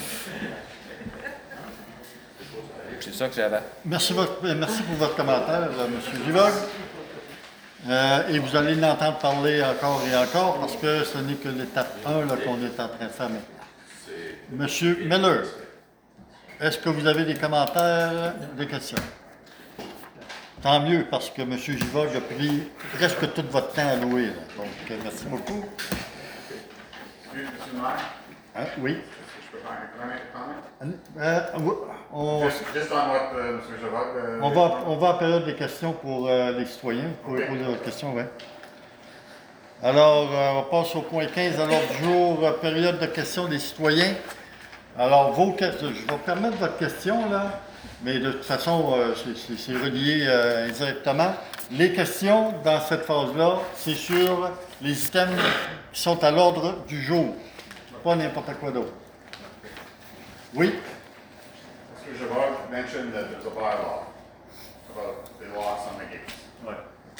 C'est ça que j'avais. Merci, votre- merci pour votre commentaire, euh, M. Givog. Euh, et vous allez l'entendre parler encore et encore parce que ce n'est que l'étape un là, qu'on est en train de faire maintenant. Monsieur Miller, est-ce que vous avez des commentaires, des questions? Tant mieux parce que M. Givog a pris presque tout votre temps à louer. Là. Donc, euh, merci beaucoup. Excuse me, Mark. Hein, oui. Je peux faire, can I make a comment? Euh, oui, on, Just, just on what uh, Mister Javod, uh, on, va, on va en période des questions pour euh, les citoyens. Vous pouvez Ok. poser votre question, oui. Alors, euh, on passe au point quinze à l'ordre du jour, euh, période de questions des citoyens. Alors, vos questions, je vais permettre votre question, là, mais de toute façon, euh, c'est- c'est c'est relié euh, indirectement. Les questions, dans cette phase-là, c'est sur les items qui sont à l'ordre du jour, pas n'importe quoi d'autre. Oui? Mister Javod mentioned that there's a bylaw about the locks on the gates. Ouais.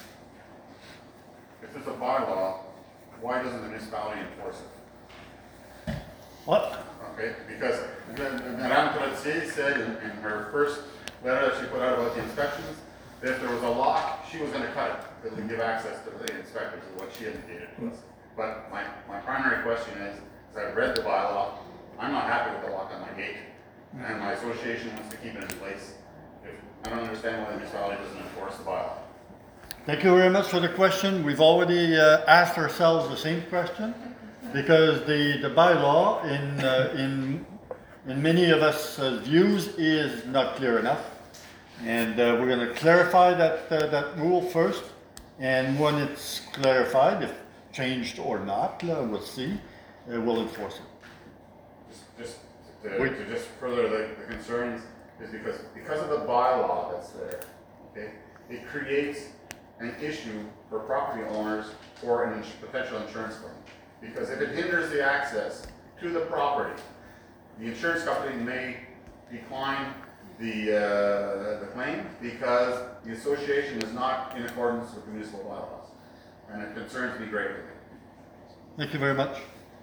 If there's a bylaw, why doesn't the municipality enforce it? What? Okay, because Madame Pelletier said in, in her first letter that she put out about the inspections, that if there was a lock, she was gonna cut it, that would give access to the inspectors, is what she indicated to us. But my, my primary question is, is I've read the bylaw, I'm not happy with the lock on my gate, and my association wants to keep it in place. If, I don't understand why the municipality doesn't enforce the bylaw. Thank you very much for the question. We've already uh, asked ourselves the same question because the, the bylaw in, uh, in, in many of us uh, views is not clear enough. And uh, we're going to clarify that, uh, that rule first. And when it's clarified, if changed or not, uh, we'll see, uh, we'll enforce it. Just, just to, Wait. to just further the, the concerns is because, because of the bylaw that's there, okay, it creates an issue for property owners for an ins- potential insurance claim. Because if it hinders the access to the property, the insurance company may decline the, uh, the claim because the association is not in accordance with the municipal bylaws. And it concerns me greatly. Thank you very much.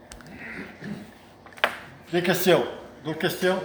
Des questions? D'autres questions?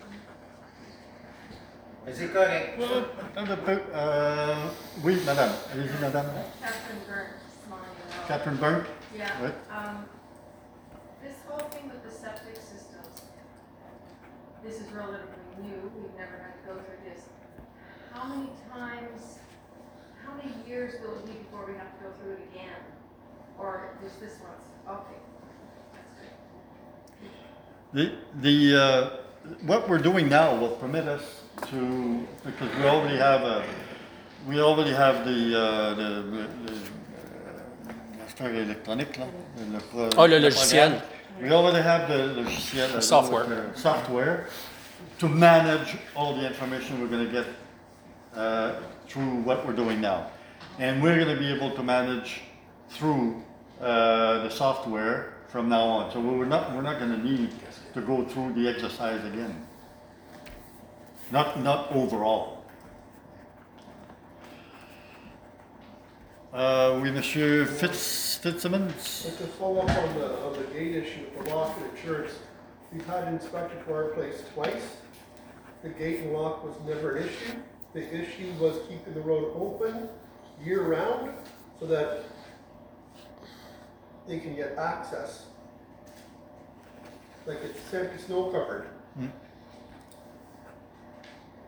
C'est correct. Attends un peu. Euh, oui, madame. Allez-y, madame. Catherine Burke, Smiley Road. Catherine Burke? Yeah. Oui. Um, this whole thing with the septic systems, this is relatively new. We've never had to go through this. How many times, how many years will it be before we have to go through it again? Or is this once? Okay. That's good. The, the, uh, what we're doing now will permit us to, because we already have a, we already have the, uh, the, the, the uh, l'affaire électronique, là. Le, pro- Oh, le logiciel. programme. We already have the logiciel. uh, Software. the software to manage all the information we're gonna get, uh, through what we're doing now. And we're gonna be able to manage through, uh, the software from now on. So we're not, we're not gonna need to go through the exercise again. Not, not overall. Uh, oui, Monsieur Fitz, Fitzsimmons. Just to follow up on the, on the gate issue with the lock and insurance, we've had it inspected for our place twice. The gate and lock was never an issue. The issue was keeping the road open year-round so that they can get access. Like it's empty, snow covered. Hmm.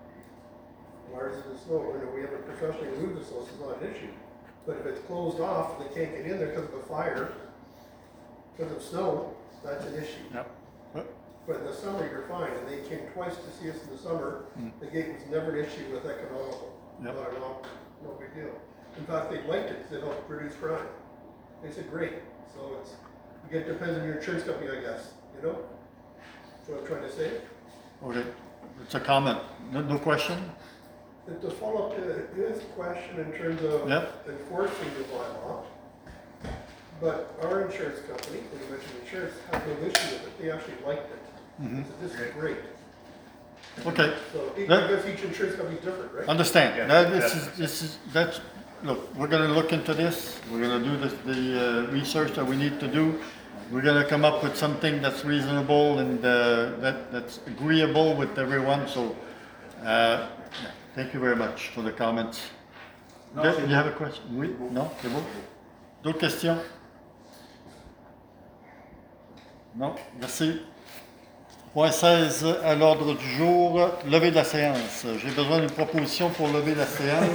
Ours is the snow, you know, we haven't professionally moved the snow, so it's not an issue. But if it's closed off, and they can't get in there because of the fire, because of snow, that's an issue. Yep. But in the summer, you're fine, and they came twice to see us in the summer, the gate was never an issue with economical. Yep. Not at all, no big deal. In fact, they liked it, because it helped reduce crime. They said, great, so it's, again, it depends on your insurance company, I guess, you know? That's what I'm trying to say. Okay, it's a comment. No, no question? And to follow up to his question in terms of Yep. enforcing the bylaw, but our insurance company, when you mentioned insurance, had no issue with it, they actually liked it. Mhm. So this is great. Okay. So I That- guess each insurance company is different, right? Understand. Yeah, Now, this is, definitely. this is, that's, look, we're gonna look into this. We're gonna do the, the uh, research that we need to do. We're gonna come up with something that's reasonable and uh, that, that's agreeable with everyone, so, uh, yeah, thank you very much for the comments. Non, Do c'est you bon. have a question? Oui? Non? C'est bon? D'autres questions? Non? Merci. Point seize à l'ordre du jour, levée de la séance. J'ai besoin d'une proposition pour lever la séance.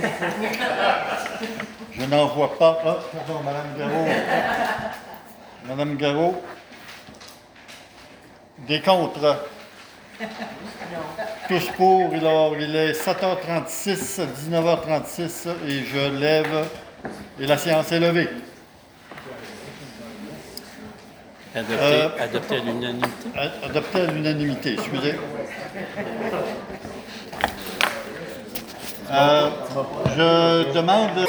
Je n'en vois pas. Ah, pardon, Madame Garot. Madame Garot. Des contre? Tous pour. Alors, il est sept heures trente-six, dix-neuf heures trente-six et je lève et la séance est levée. Adopté, Euh, adopté à l'unanimité. A- Adopté à l'unanimité, excusez. Euh, je demande